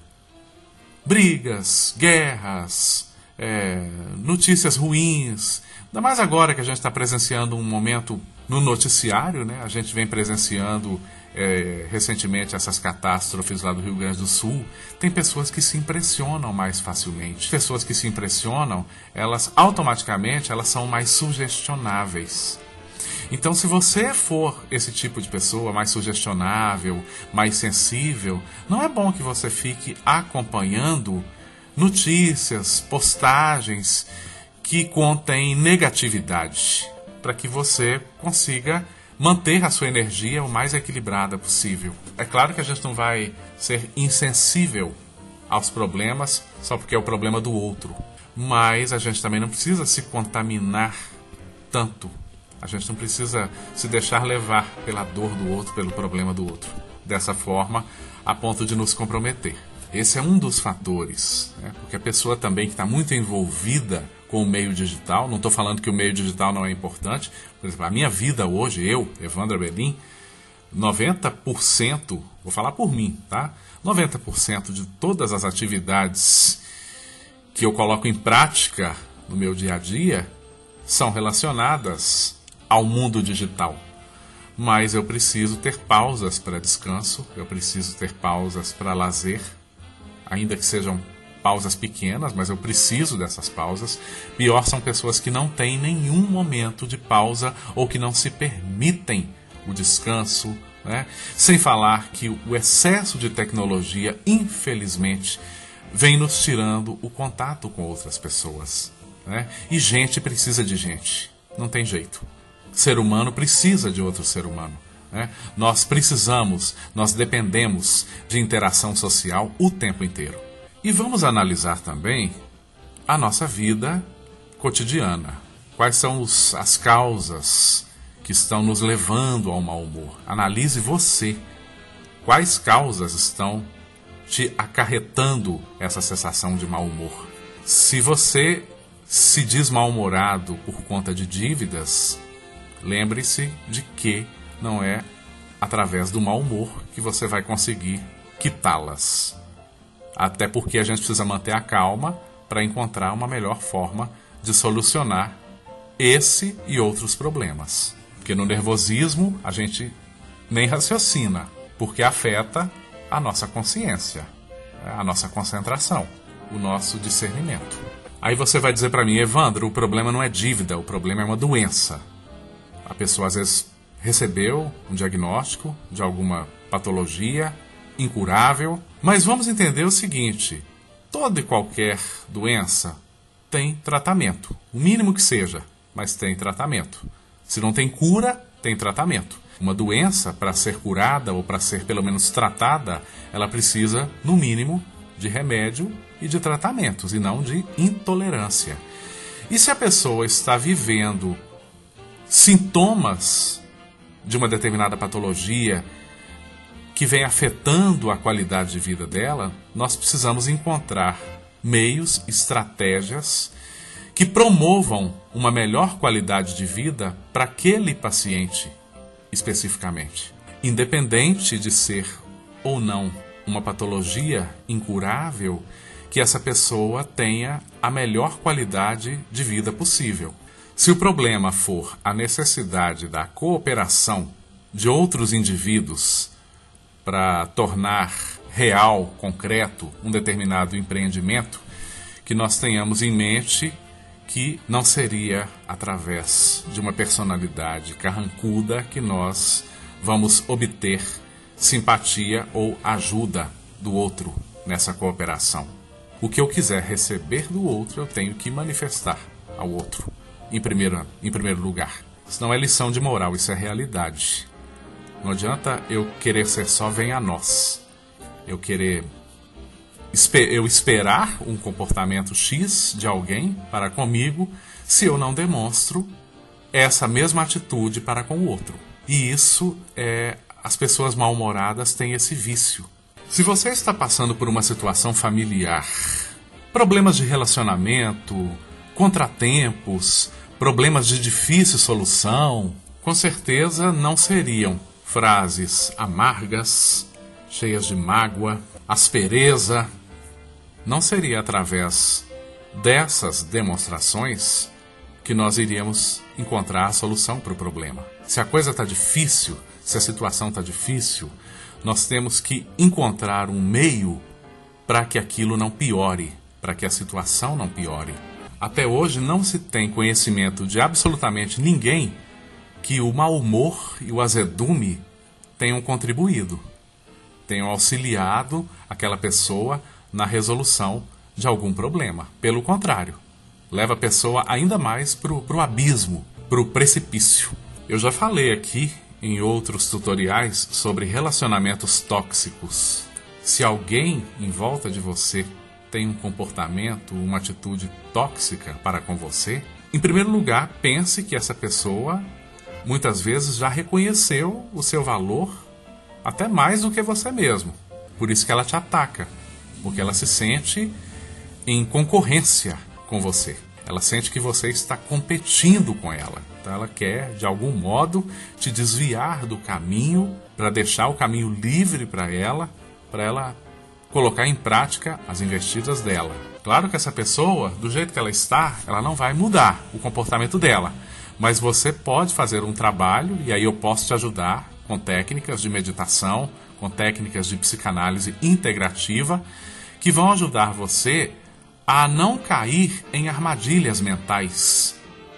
brigas, guerras, é, notícias ruins. Ainda mais agora que a gente está presenciando um momento no noticiário, né? A gente vem presenciando é, recentemente essas catástrofes lá do Rio Grande do Sul. Tem pessoas que se impressionam mais facilmente. Pessoas que se impressionam, elas automaticamente elas são mais sugestionáveis. Então, se você for esse tipo de pessoa mais sugestionável, mais sensível, não é bom que você fique acompanhando notícias, postagens que contêm negatividade, para que você consiga manter a sua energia o mais equilibrada possível. É claro que a gente não vai ser insensível aos problemas só porque é o problema do outro, mas a gente também não precisa se contaminar tanto. A gente não precisa se deixar levar pela dor do outro, pelo problema do outro, dessa forma, a ponto de nos comprometer. Esse é um dos fatores, né? Porque a pessoa também que está muito envolvida com o meio digital, não estou falando que o meio digital não é importante, por exemplo, a minha vida hoje, eu, Evandro Abelim, noventa por cento, vou falar por mim, tá? noventa por cento de todas as atividades que eu coloco em prática no meu dia a dia são relacionadas ao mundo digital. Mas eu preciso ter pausas para descanso, eu preciso ter pausas para lazer, ainda que sejam pausas pequenas, mas eu preciso dessas pausas. Pior são pessoas que não têm nenhum momento de pausa ou que não se permitem o descanso, né? Sem falar que o excesso de tecnologia, infelizmente, vem nos tirando o contato com outras pessoas, né? E gente precisa de gente, não tem jeito. Ser humano precisa de outro ser humano, né? Nós precisamos, nós dependemos de interação social o tempo inteiro. E vamos analisar também a nossa vida cotidiana. Quais são os, as causas que estão nos levando ao mau humor? Analise você. Quais causas estão te acarretando essa sensação de mau humor? Se você se diz mal-humorado por conta de dívidas, lembre-se de que não é através do mau humor que você vai conseguir quitá-las. Até porque a gente precisa manter a calma para encontrar uma melhor forma de solucionar esse e outros problemas. Porque no nervosismo a gente nem raciocina, porque afeta a nossa consciência, a nossa concentração, o nosso discernimento. Aí você vai dizer para mim, Evandro, o problema não é dívida, o problema é uma doença. A pessoa às vezes recebeu um diagnóstico de alguma patologia incurável, mas vamos entender o seguinte, toda e qualquer doença tem tratamento, o mínimo que seja, mas tem tratamento. Se não tem cura, tem tratamento. Uma doença, para ser curada ou para ser pelo menos tratada, ela precisa, no mínimo, de remédio e de tratamentos, e não de intolerância. E se a pessoa está vivendo sintomas de uma determinada patologia que vem afetando a qualidade de vida dela, nós precisamos encontrar meios, estratégias que promovam uma melhor qualidade de vida para aquele paciente especificamente. Independente de ser ou não uma patologia incurável, que essa pessoa tenha a melhor qualidade de vida possível. Se o problema for a necessidade da cooperação de outros indivíduos para tornar real, concreto, um determinado empreendimento, que nós tenhamos em mente que não seria através de uma personalidade carrancuda que nós vamos obter simpatia ou ajuda do outro nessa cooperação. O que eu quiser receber do outro, eu tenho que manifestar ao outro, em primeiro, em primeiro lugar. Isso não é lição de moral, isso é realidade. Não adianta eu querer ser só venha a nós. Eu querer eu esperar um comportamento X de alguém para comigo, se eu não demonstro essa mesma atitude para com o outro. E isso é... As pessoas mal-humoradas têm esse vício. Se você está passando por uma situação familiar, problemas de relacionamento, contratempos, problemas de difícil solução, com certeza não seriam frases amargas, cheias de mágoa, aspereza. Não seria através dessas demonstrações que nós iríamos encontrar a solução para o problema. Se a coisa está difícil, se a situação está difícil, nós temos que encontrar um meio para que aquilo não piore, para que a situação não piore. Até hoje não se tem conhecimento de absolutamente ninguém que o mau humor e o azedume tenham contribuído, tenham auxiliado aquela pessoa na resolução de algum problema. Pelo contrário, leva a pessoa ainda mais para o abismo, para o precipício. Eu já falei aqui em outros tutoriais sobre relacionamentos tóxicos. Se alguém em volta de você tem um comportamento, uma atitude tóxica para com você, em primeiro lugar, pense que essa pessoa muitas vezes já reconheceu o seu valor até mais do que você mesmo. Por isso que ela te ataca, porque ela se sente em concorrência com você. Ela sente que você está competindo com ela. Então ela quer, de algum modo, te desviar do caminho, para deixar o caminho livre para ela, para ela colocar em prática as investidas dela. Claro que essa pessoa, do jeito que ela está, ela não vai mudar o comportamento dela. Mas você pode fazer um trabalho, e aí eu posso te ajudar com técnicas de meditação, com técnicas de psicanálise integrativa, que vão ajudar você a não cair em armadilhas mentais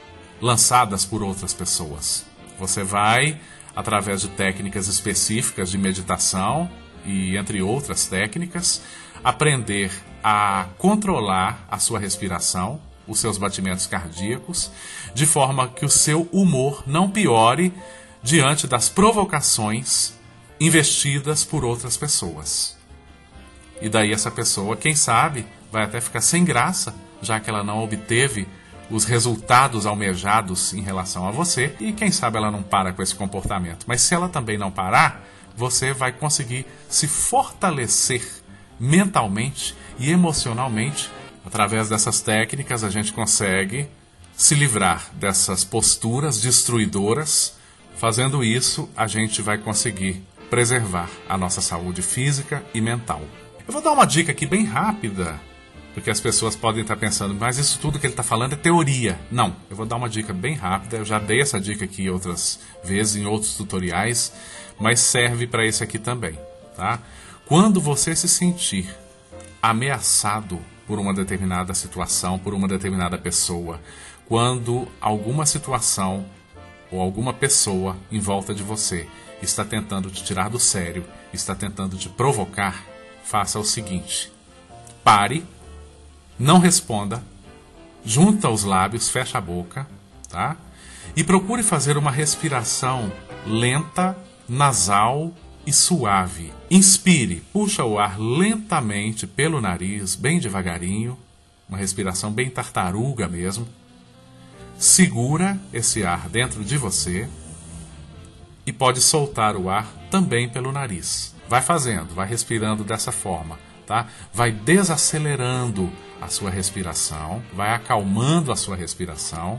lançadas por outras pessoas. Você vai, através de técnicas específicas de meditação e entre outras técnicas, aprender a controlar a sua respiração, os seus batimentos cardíacos, de forma que o seu humor não piore diante das provocações investidas por outras pessoas. E daí essa pessoa, quem sabe, vai até ficar sem graça, já que ela não obteve os resultados almejados em relação a você, e quem sabe ela não para com esse comportamento. Mas se ela também não parar, você vai conseguir se fortalecer mentalmente e emocionalmente. Através dessas técnicas a gente consegue se livrar dessas posturas destruidoras. Fazendo isso, a gente vai conseguir preservar a nossa saúde física e mental. Eu vou dar uma dica aqui bem rápida, porque as pessoas podem estar pensando, mas isso tudo que ele está falando é teoria. Não, eu vou dar uma dica bem rápida, eu já dei essa dica aqui outras vezes em outros tutoriais, mas serve para esse aqui também, tá? Quando você se sentir ameaçado por uma determinada situação, por uma determinada pessoa, quando alguma situação ou alguma pessoa em volta de você está tentando te tirar do sério, está tentando te provocar, faça o seguinte: pare, não responda, junta os lábios, fecha a boca, tá? E procure fazer uma respiração lenta, nasal e suave. Inspire, puxa o ar lentamente pelo nariz, bem devagarinho, uma respiração bem tartaruga mesmo. Segura esse ar dentro de você e pode soltar o ar também pelo nariz. Vai fazendo, vai respirando dessa forma, tá? Vai desacelerando a sua respiração, vai acalmando a sua respiração.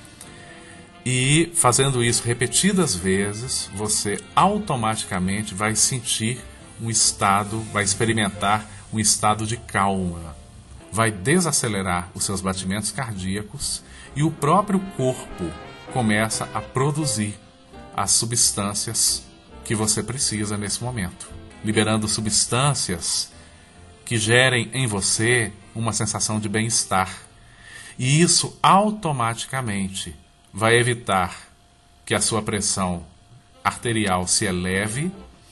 E fazendo isso repetidas vezes, você automaticamente vai sentir um estado, vai experimentar um estado de calma. vai desacelerar os seus batimentos cardíacos e o próprio corpo começa a produzir as substâncias que você precisa nesse momento, liberando substâncias que gerem em você uma sensação de bem-estar. E isso automaticamente vai evitar que a sua pressão arterial se eleve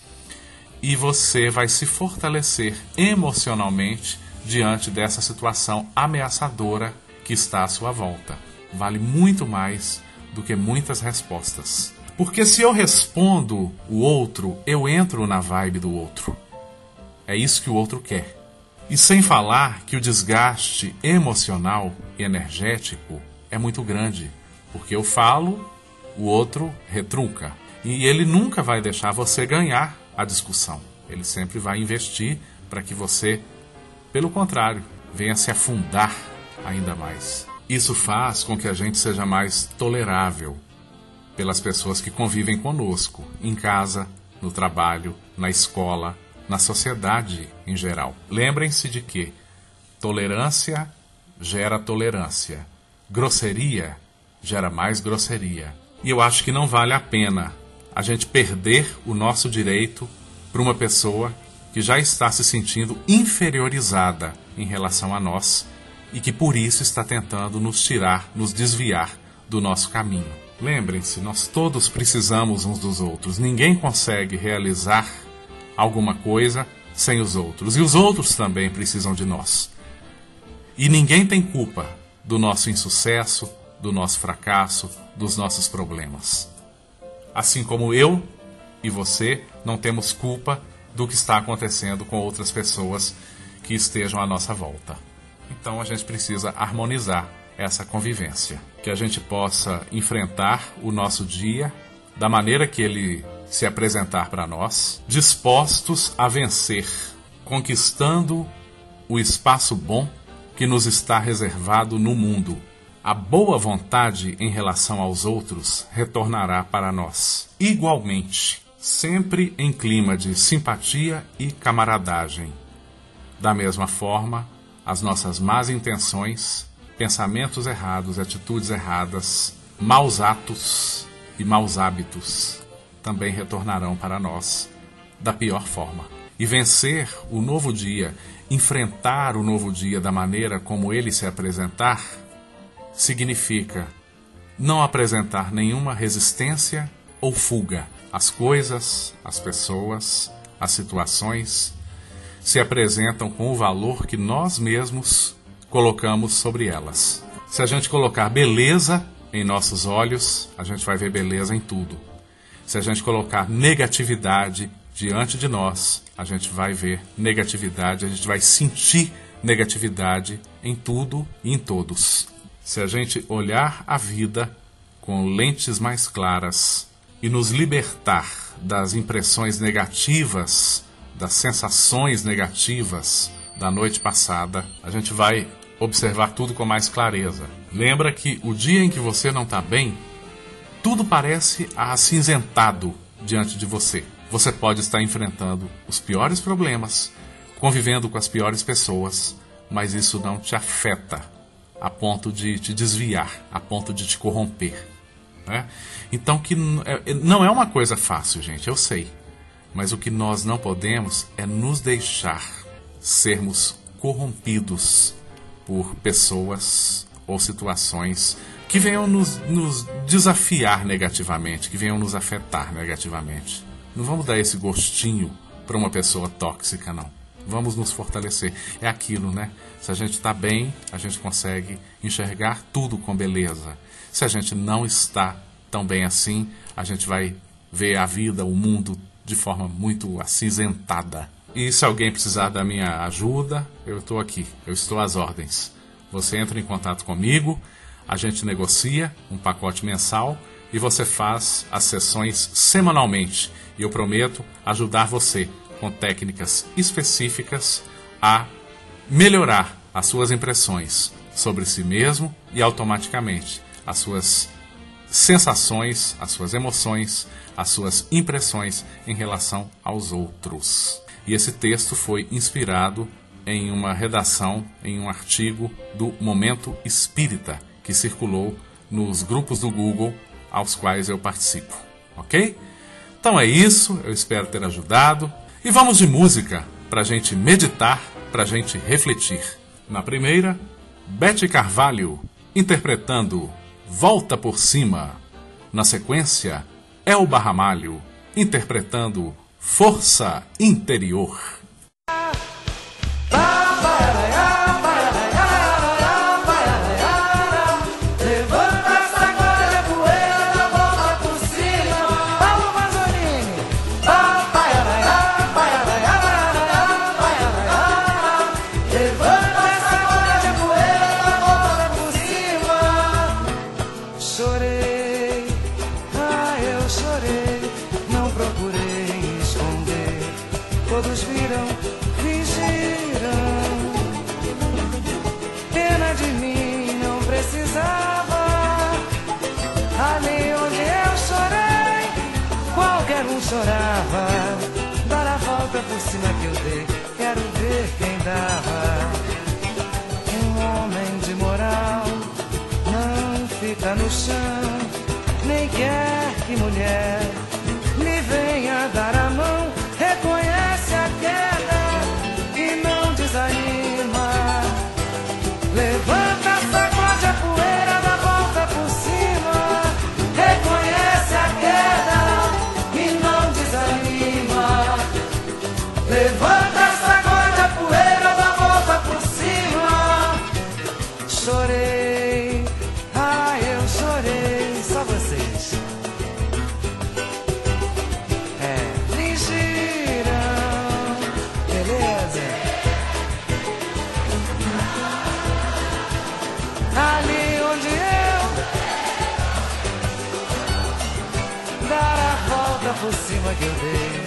e você vai se fortalecer emocionalmente diante dessa situação ameaçadora que está à sua volta. Vale muito mais do que muitas respostas. Porque se eu respondo o outro, eu entro na vibe do outro. É isso que o outro quer. E sem falar que o desgaste emocional e energético é muito grande. Porque eu falo, o outro retruca. E ele nunca vai deixar você ganhar a discussão. Ele sempre vai investir para que você, pelo contrário, venha se afundar ainda mais. Isso faz com que a gente seja mais tolerável pelas pessoas que convivem conosco, em casa, no trabalho, na escola, na sociedade em geral. Lembrem-se de que tolerância gera tolerância, grosseria gera mais grosseria. E eu acho que não vale a pena a gente perder o nosso direito para uma pessoa que já está se sentindo inferiorizada em relação a nós e que por isso está tentando nos tirar, nos desviar do nosso caminho. Lembrem-se, nós todos precisamos uns dos outros. Ninguém consegue realizar alguma coisa sem os outros. E os outros também precisam de nós. E ninguém tem culpa do nosso insucesso, do nosso fracasso, dos nossos problemas. Assim como eu e você não temos culpa do que está acontecendo com outras pessoas que estejam à nossa volta. Então a gente precisa harmonizar essa convivência, que a gente possa enfrentar o nosso dia da maneira que ele se apresentar para nós, dispostos a vencer, conquistando o espaço bom que nos está reservado no mundo. A boa vontade em relação aos outros retornará para nós, igualmente, sempre em clima de simpatia e camaradagem. Da mesma forma, as nossas más intenções, pensamentos errados, atitudes erradas, maus atos e maus hábitos também retornarão para nós da pior forma. E vencer o novo dia, enfrentar o novo dia da maneira como ele se apresentar, significa não apresentar nenhuma resistência ou fuga. As coisas, as pessoas, as situações se apresentam com o valor que nós mesmos colocamos sobre elas. Se a gente colocar beleza em nossos olhos, a gente vai ver beleza em tudo. Se a gente colocar negatividade diante de nós, a gente vai ver negatividade, a gente vai sentir negatividade em tudo e em todos. Se a gente olhar a vida com lentes mais claras e nos libertar das impressões negativas, das sensações negativas da noite passada, a gente vai observar tudo com mais clareza. Lembra que o dia em que você não está bem, tudo parece acinzentado diante de você. Você pode estar enfrentando os piores problemas, convivendo com as piores pessoas, mas isso não te afeta a ponto de te desviar, a ponto de te corromper, né? Então, que não é uma coisa fácil, gente, eu sei. Mas o que nós não podemos é nos deixar sermos corrompidos por pessoas ou situações que venham nos, nos desafiar negativamente, que venham nos afetar negativamente. Não vamos dar esse gostinho para uma pessoa tóxica, não. Vamos nos fortalecer. É aquilo, né? Se a gente está bem, a gente consegue enxergar tudo com beleza. Se a gente não está tão bem assim, a gente vai ver a vida, o mundo, de forma muito acinzentada. E se alguém precisar da minha ajuda, eu estou aqui, eu estou às ordens. Você entra em contato comigo, a gente negocia um pacote mensal e você faz as sessões semanalmente. E eu prometo ajudar você com técnicas específicas a melhorar as suas impressões sobre si mesmo e automaticamente as suas sensações, as suas emoções, as suas impressões em relação aos outros. E esse texto foi inspirado em uma redação, em um artigo do Momento Espírita, que circulou nos grupos do Google aos quais eu participo, ok? Então é isso, eu espero ter ajudado. E vamos de música, pra gente meditar, pra gente refletir. Na primeira, Bete Carvalho, interpretando Volta por Cima. Na sequência, Elba Ramalho, interpretando Força Interior. Todos viram, fingiram. Pena de mim, não precisava. Ali onde eu chorei, qualquer um chorava. Dar a volta por cima que eu dei, quero ver quem dava. Um homem de moral não fica no chão, nem quer que mulher lhe venha dar a mão. Reconhece a queda e não desanima. Levanta, sacode a poeira, dá volta por cima. Reconhece a queda e não desanima. Levanta, sacode a poeira, dá volta por cima. Chorei, ah, eu chorei, só vocês. Ali onde eu dar a volta por cima que eu dei.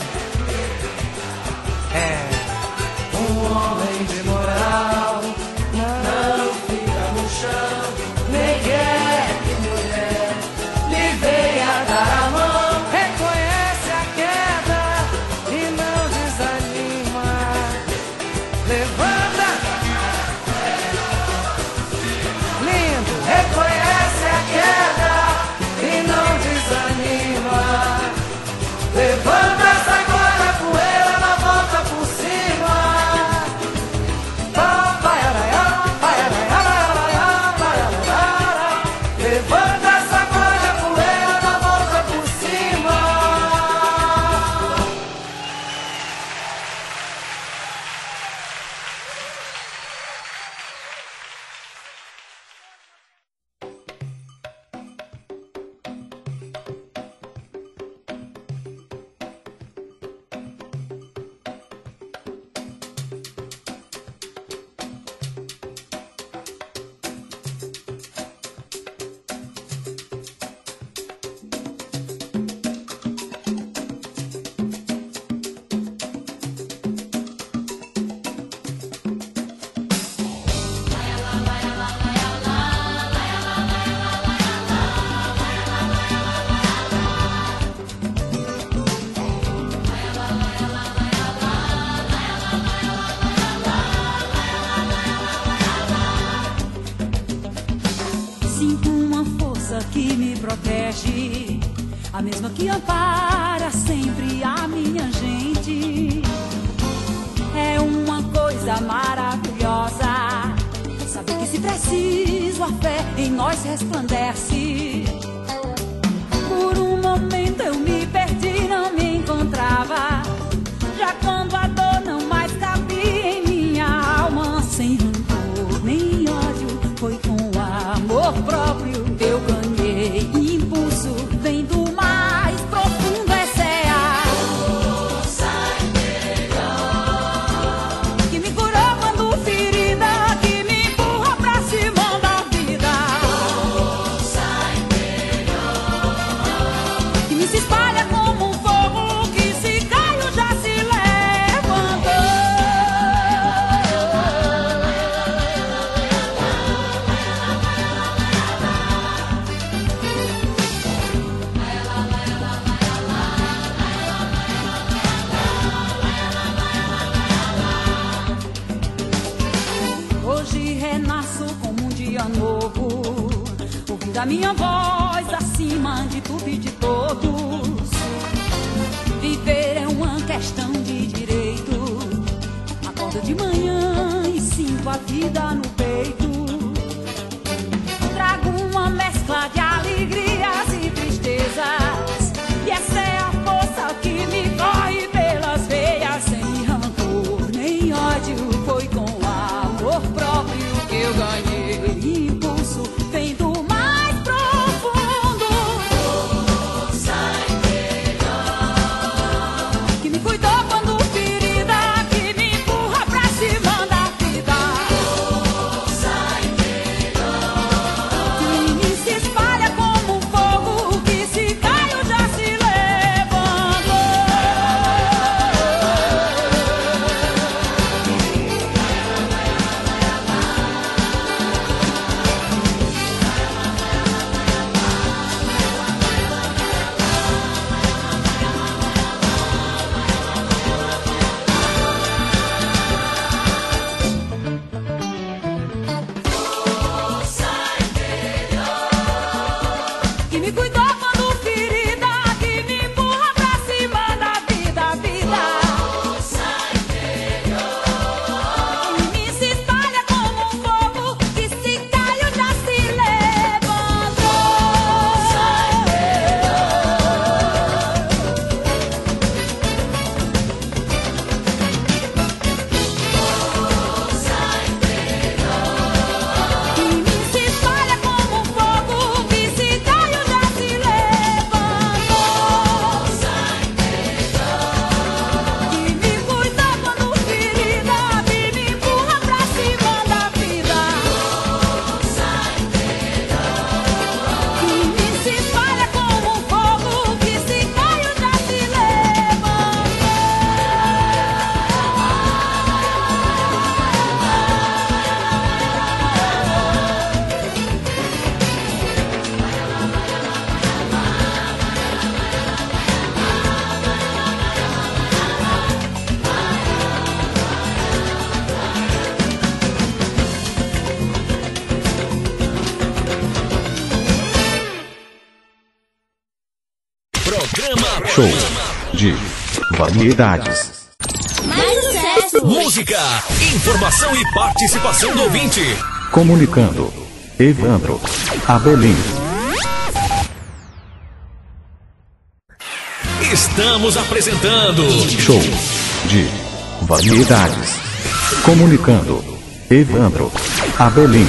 É um homem de moral, não fica no chão, nem quer que mulher lhe venha dar a mão. Reconhece a queda e não desanima. Levanta, reconhece a queda e não desanima. Levanta, sacode a poeira, dá volta por cima. Vai, araiá, vai, araiá, araiá, vai, araiá. Levanta, sacode a poeira, dá volta por cima. Que me protege, a mesma que ampara sempre a minha gente. É uma coisa maravilhosa saber que se preciso a fé em nós resplandece. Por um momento eu me perdi, não me encontrava, já quando a dor não mais cabia em minha alma. Sem rancor nem ódio, foi com amor próprio eu ganhei impulso, vem do mais profundo, essa é a força interior que me curou quando ferida, que me empurra pra cima da vida. Força interior a minha voz acima de tudo e de todos. Viver é uma questão de direito. Acordo de manhã e sinto a vida no peito. Trago uma mescla de alegrias e tristezas, e essa é a força que me corre pelas veias. Sem rancor nem ódio, foi com amor próprio que eu ganhei. Impulso vem do mais profundo, força interior, que me cuidou quando ferida, que me empurra pra cima da vida. Força interior, que em mim se espalha como um fogo, que se caiu já se levantou. Que me cuidou quando ferida, que me empurra pra cima da vida, vida. Força interior, que em mim se espalha como um fogo, que se caiu já se levantou. Força interior, que em mim se espalha como um fogo, que se caiu já se levantou. Força interior, que me cuida quando ferida, que me empurra pra cima da vida. Força interior, que em mim se espalha como um fogo, que se caiu já se levantou. Programa Show de variedades. Mais sucesso! Música, informação e participação do ouvinte. Comunicando. Evandro. Abelim. Estamos apresentando Show de variedades. Comunicando. Evandro. Abelim.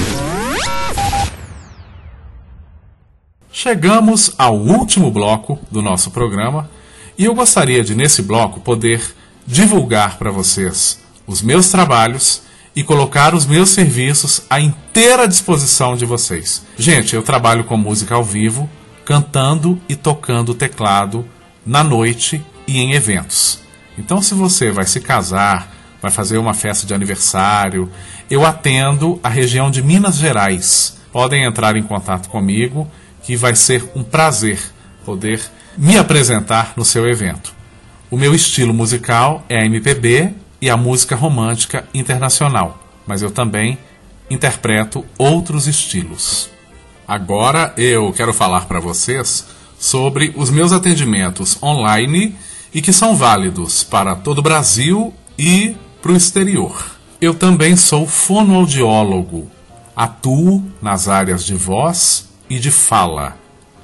Chegamos ao último bloco do nosso programa e eu gostaria de, nesse bloco, poder divulgar para vocês os meus trabalhos e colocar os meus serviços à inteira disposição de vocês. Gente, eu trabalho com música ao vivo, cantando e tocando teclado na noite e em eventos. Então, se você vai se casar, vai fazer uma festa de aniversário, eu atendo a região de Minas Gerais. Podem entrar em contato comigo, que vai ser um prazer poder me apresentar no seu evento. O meu estilo musical é a M P B e a música romântica internacional, mas eu também interpreto outros estilos. Agora eu quero falar para vocês sobre os meus atendimentos online e que são válidos para todo o Brasil e para o exterior. Eu também sou fonoaudiólogo, atuo nas áreas de voz e de fala.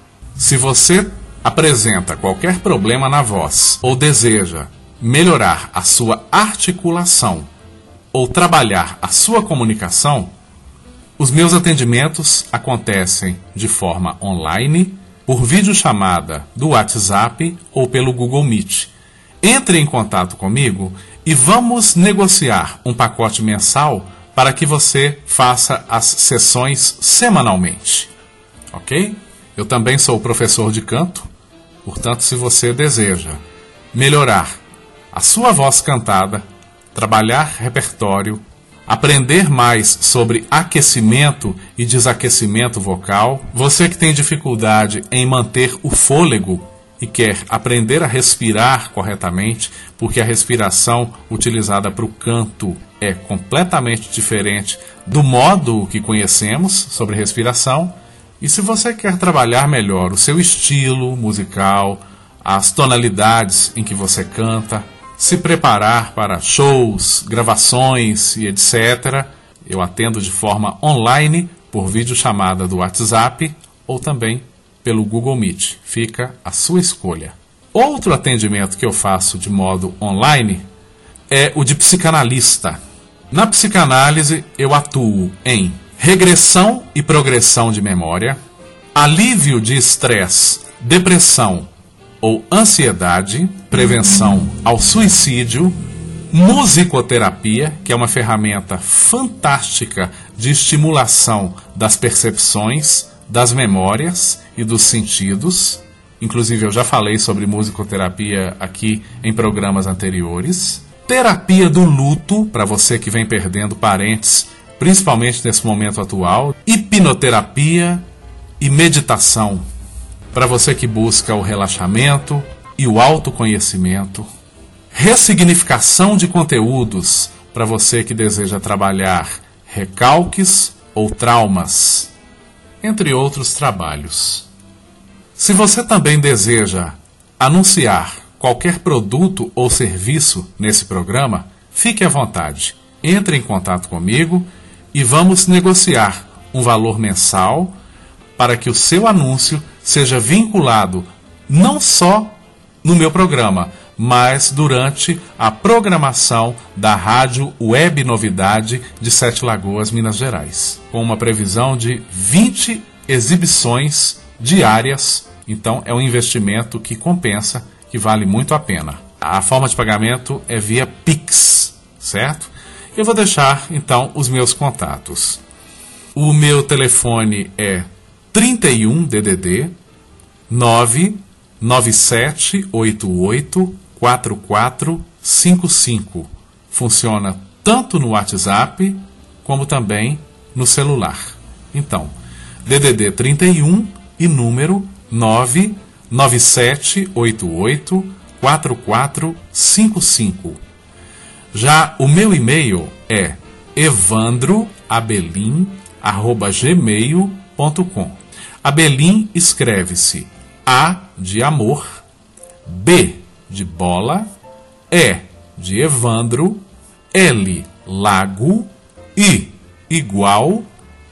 Se você apresenta qualquer problema na voz ou deseja melhorar a sua articulação ou trabalhar a sua comunicação, os meus atendimentos acontecem de forma online, por videochamada do WhatsApp ou pelo Google Meet. Entre em contato comigo e vamos negociar um pacote mensal para que você faça as sessões semanalmente. Ok? Eu também sou professor de canto, portanto, se você deseja melhorar a sua voz cantada, trabalhar repertório, aprender mais sobre aquecimento e desaquecimento vocal, você que tem dificuldade em manter o fôlego e quer aprender a respirar corretamente, porque a respiração utilizada para o canto é completamente diferente do modo que conhecemos sobre respiração, E se você quer trabalhar melhor o seu estilo musical, as tonalidades em que você canta, se preparar para shows, gravações e etcétera, eu atendo de forma online por videochamada do WhatsApp ou também pelo Google Meet. Fica a sua escolha. Outro atendimento que eu faço de modo online é o de psicanalista. Na psicanálise, eu atuo em regressão e progressão de memória, alívio de estresse, depressão ou ansiedade, prevenção ao suicídio, musicoterapia, que é uma ferramenta fantástica de estimulação das percepções, das memórias e dos sentidos. Inclusive, eu já falei sobre musicoterapia aqui em programas anteriores. Terapia do luto, para você que vem perdendo parentes, principalmente nesse momento atual. Hipnoterapia e meditação, para você que busca o relaxamento e o autoconhecimento. Ressignificação de conteúdos, para você que deseja trabalhar recalques ou traumas, entre outros trabalhos. Se você também deseja anunciar qualquer produto ou serviço nesse programa, fique à vontade. Entre em contato comigo e vamos negociar um valor mensal para que o seu anúncio seja vinculado não só no meu programa, mas durante a programação da Rádio Web Novidade de Sete Lagoas, Minas Gerais, com uma previsão de vinte exibições diárias. Então é um investimento que compensa, que vale muito a pena. A forma de pagamento é via Pix, certo? Eu vou deixar então os meus contatos. O meu telefone é trinta e um D D D nove nove sete oito oito quatro quatro cinco cinco. Funciona tanto no WhatsApp como também no celular. Então, D D D trinta e um e número nove nove sete oito oito quatro quatro cinco cinco. Já o meu e-mail é evandro abelim arroba gmail ponto com. Abelim escreve-se A de amor, B de bola, E de Evandro, L lago, I igual,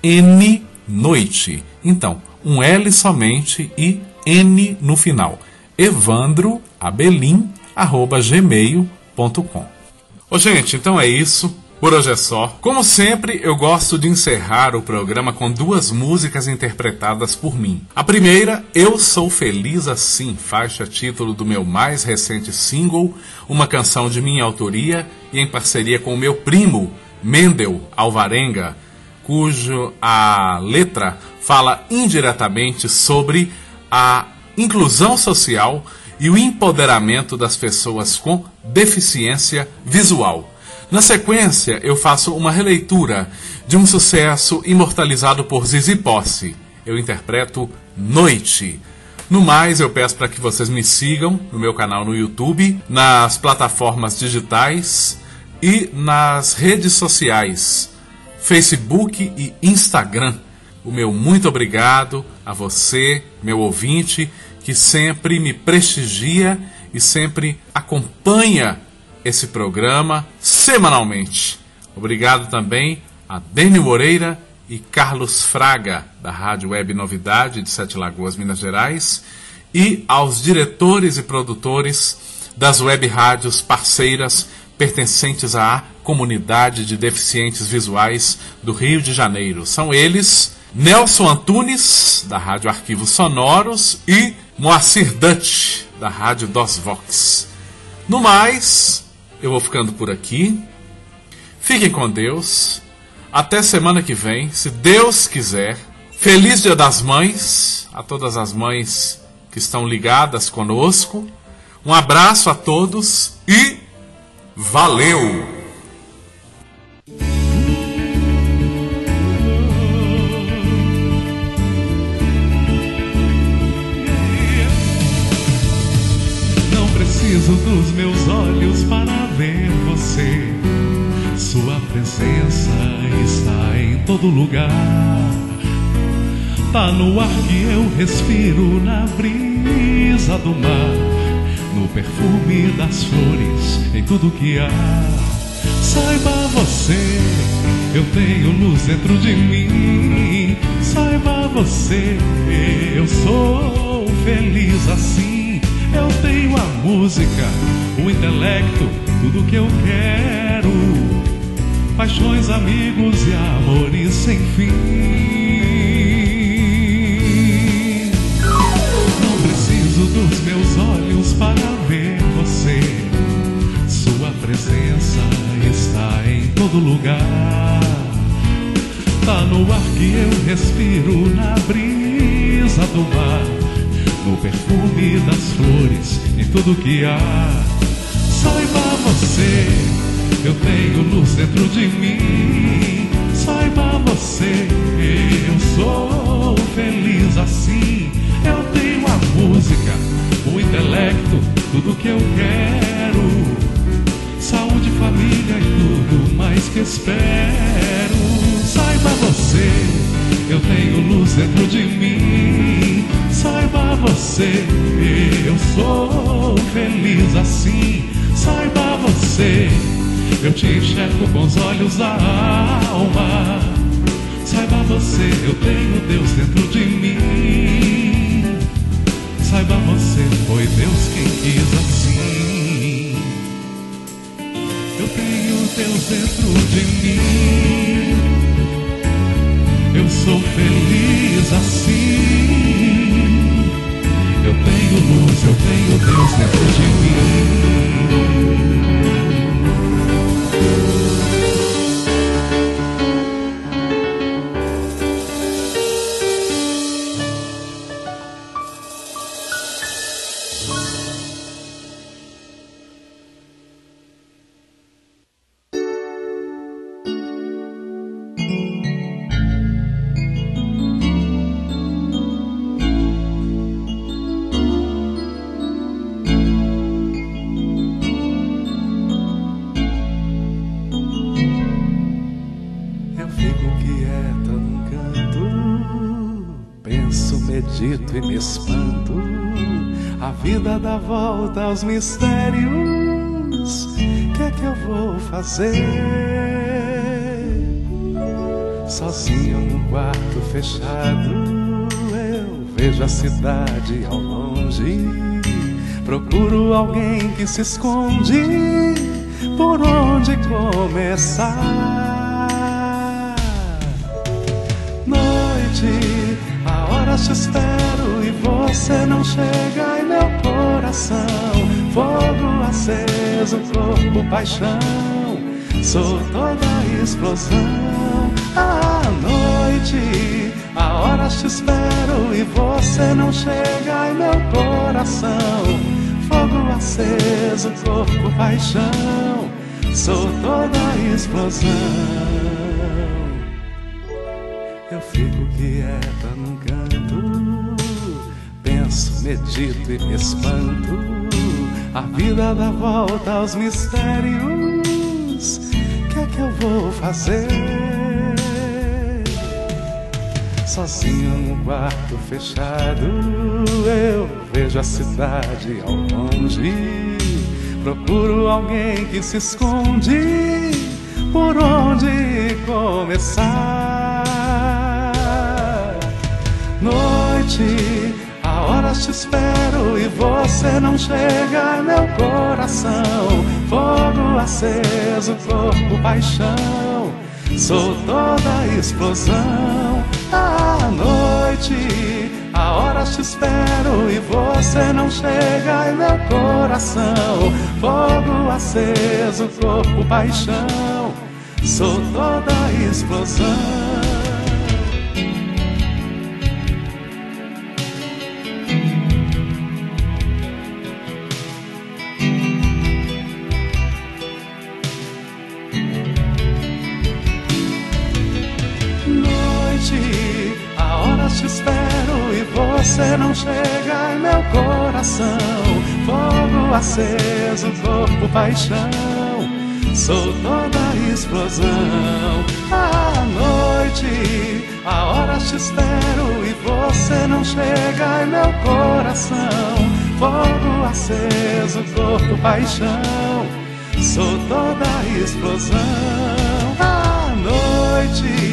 N noite. Então, um L somente e N no final. evandro abelim arroba gmail ponto com. Ô gente, então é isso. Por hoje é só. Como sempre, eu gosto de encerrar o programa com duas músicas interpretadas por mim. A primeira, Eu Sou Feliz Assim, faixa título do meu mais recente single, uma canção de minha autoria e em parceria com o meu primo, Mendel Alvarenga, cujo a letra fala indiretamente sobre a inclusão social e o empoderamento das pessoas com deficiência visual. Na sequência, eu faço uma releitura de um sucesso imortalizado por Zizi Posse. Eu interpreto Noite. No mais, eu peço para que vocês me sigam no meu canal no YouTube, nas plataformas digitais e nas redes sociais, Facebook e Instagram. O meu muito obrigado a você, meu ouvinte, que sempre me prestigia e sempre acompanha esse programa semanalmente. Obrigado também a Dênio Moreira e Carlos Fraga, da Rádio Web Novidade de Sete Lagoas, Minas Gerais, e aos diretores e produtores das web rádios parceiras pertencentes à comunidade de deficientes visuais do Rio de Janeiro. São eles Nelson Antunes, da Rádio Arquivos Sonoros, e Moacir Dutch, da Rádio Dos Vox. No mais, eu vou ficando por aqui. Fiquem com Deus. Até semana que vem, se Deus quiser. Feliz Dia das Mães a todas as mães que estão ligadas conosco. Um abraço a todos e valeu! Não preciso dos meus olhos para ver você. Sua presença está em todo lugar. Tá no ar que eu respiro, na brisa do mar, no perfume das flores, em tudo que há. Saiba você, eu tenho luz dentro de mim. Saiba você, eu sou feliz assim. Eu tenho a música, o intelecto, tudo que eu quero. Paixões, amigos e amores sem fim. Não preciso dos meus olhos para ver você. Sua presença está em todo lugar. Tá no ar que eu respiro, na brisa do mar, no perfume das flores, em tudo que há. Saiba você, eu tenho luz dentro de mim. Saiba você, eu sou feliz assim. Eu tenho a música, o intelecto, tudo que eu quero. Saúde, família e tudo mais que espero. Saiba você, eu tenho luz dentro de mim. Saiba você, eu sou feliz assim. Saiba você, eu te enxergo com os olhos da alma. Saiba você, eu tenho Deus dentro de mim. Saiba você, foi Deus quem quis assim. Eu tenho Deus dentro de mim. Eu sou feliz assim. Eu tenho luz, eu tenho Deus dentro de mim. Medito e me espanto, a vida dá volta aos mistérios. Que é que eu vou fazer? Sozinho num quarto fechado, eu vejo a cidade ao longe. Procuro alguém que se esconde, por onde começar? Noite, a hora te espero e você não chega em meu coração. Fogo aceso, corpo, paixão, sou toda explosão. À noite, a hora te espero e você não chega em meu coração. Fogo aceso, corpo, paixão, sou toda explosão. Eu fico quieta num canto, penso, medito e me espanto. A vida dá volta aos mistérios. Que é que eu vou fazer? Sozinho num quarto fechado, eu vejo a cidade ao longe. Procuro alguém que se esconde, por onde começar? Noite, a hora te espero e você não chega em meu coração. Fogo aceso, corpo, paixão, sou toda explosão. À noite, a hora te espero e você não chega em meu coração. Fogo aceso, corpo, paixão, sou toda explosão. Te espero e você não chega em meu coração. Fogo aceso, corpo, paixão, sou toda explosão. À noite, Há horas te espero e você não chega. E meu coração, fogo aceso, corpo, paixão, sou toda a explosão. À noite,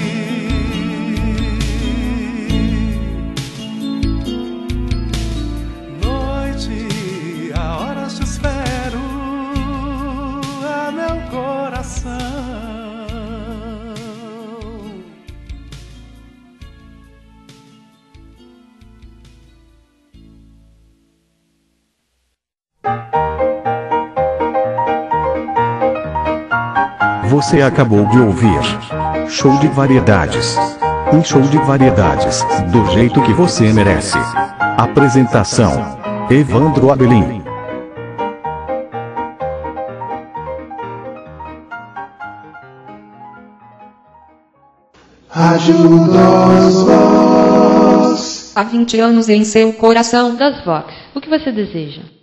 Você acabou de ouvir Show de Variedades. Um show de variedades, do jeito que você merece. Apresentação: Evandro Abelim. Rádio das Vox. Há vinte anos em seu coração. Das Vox. O que você deseja?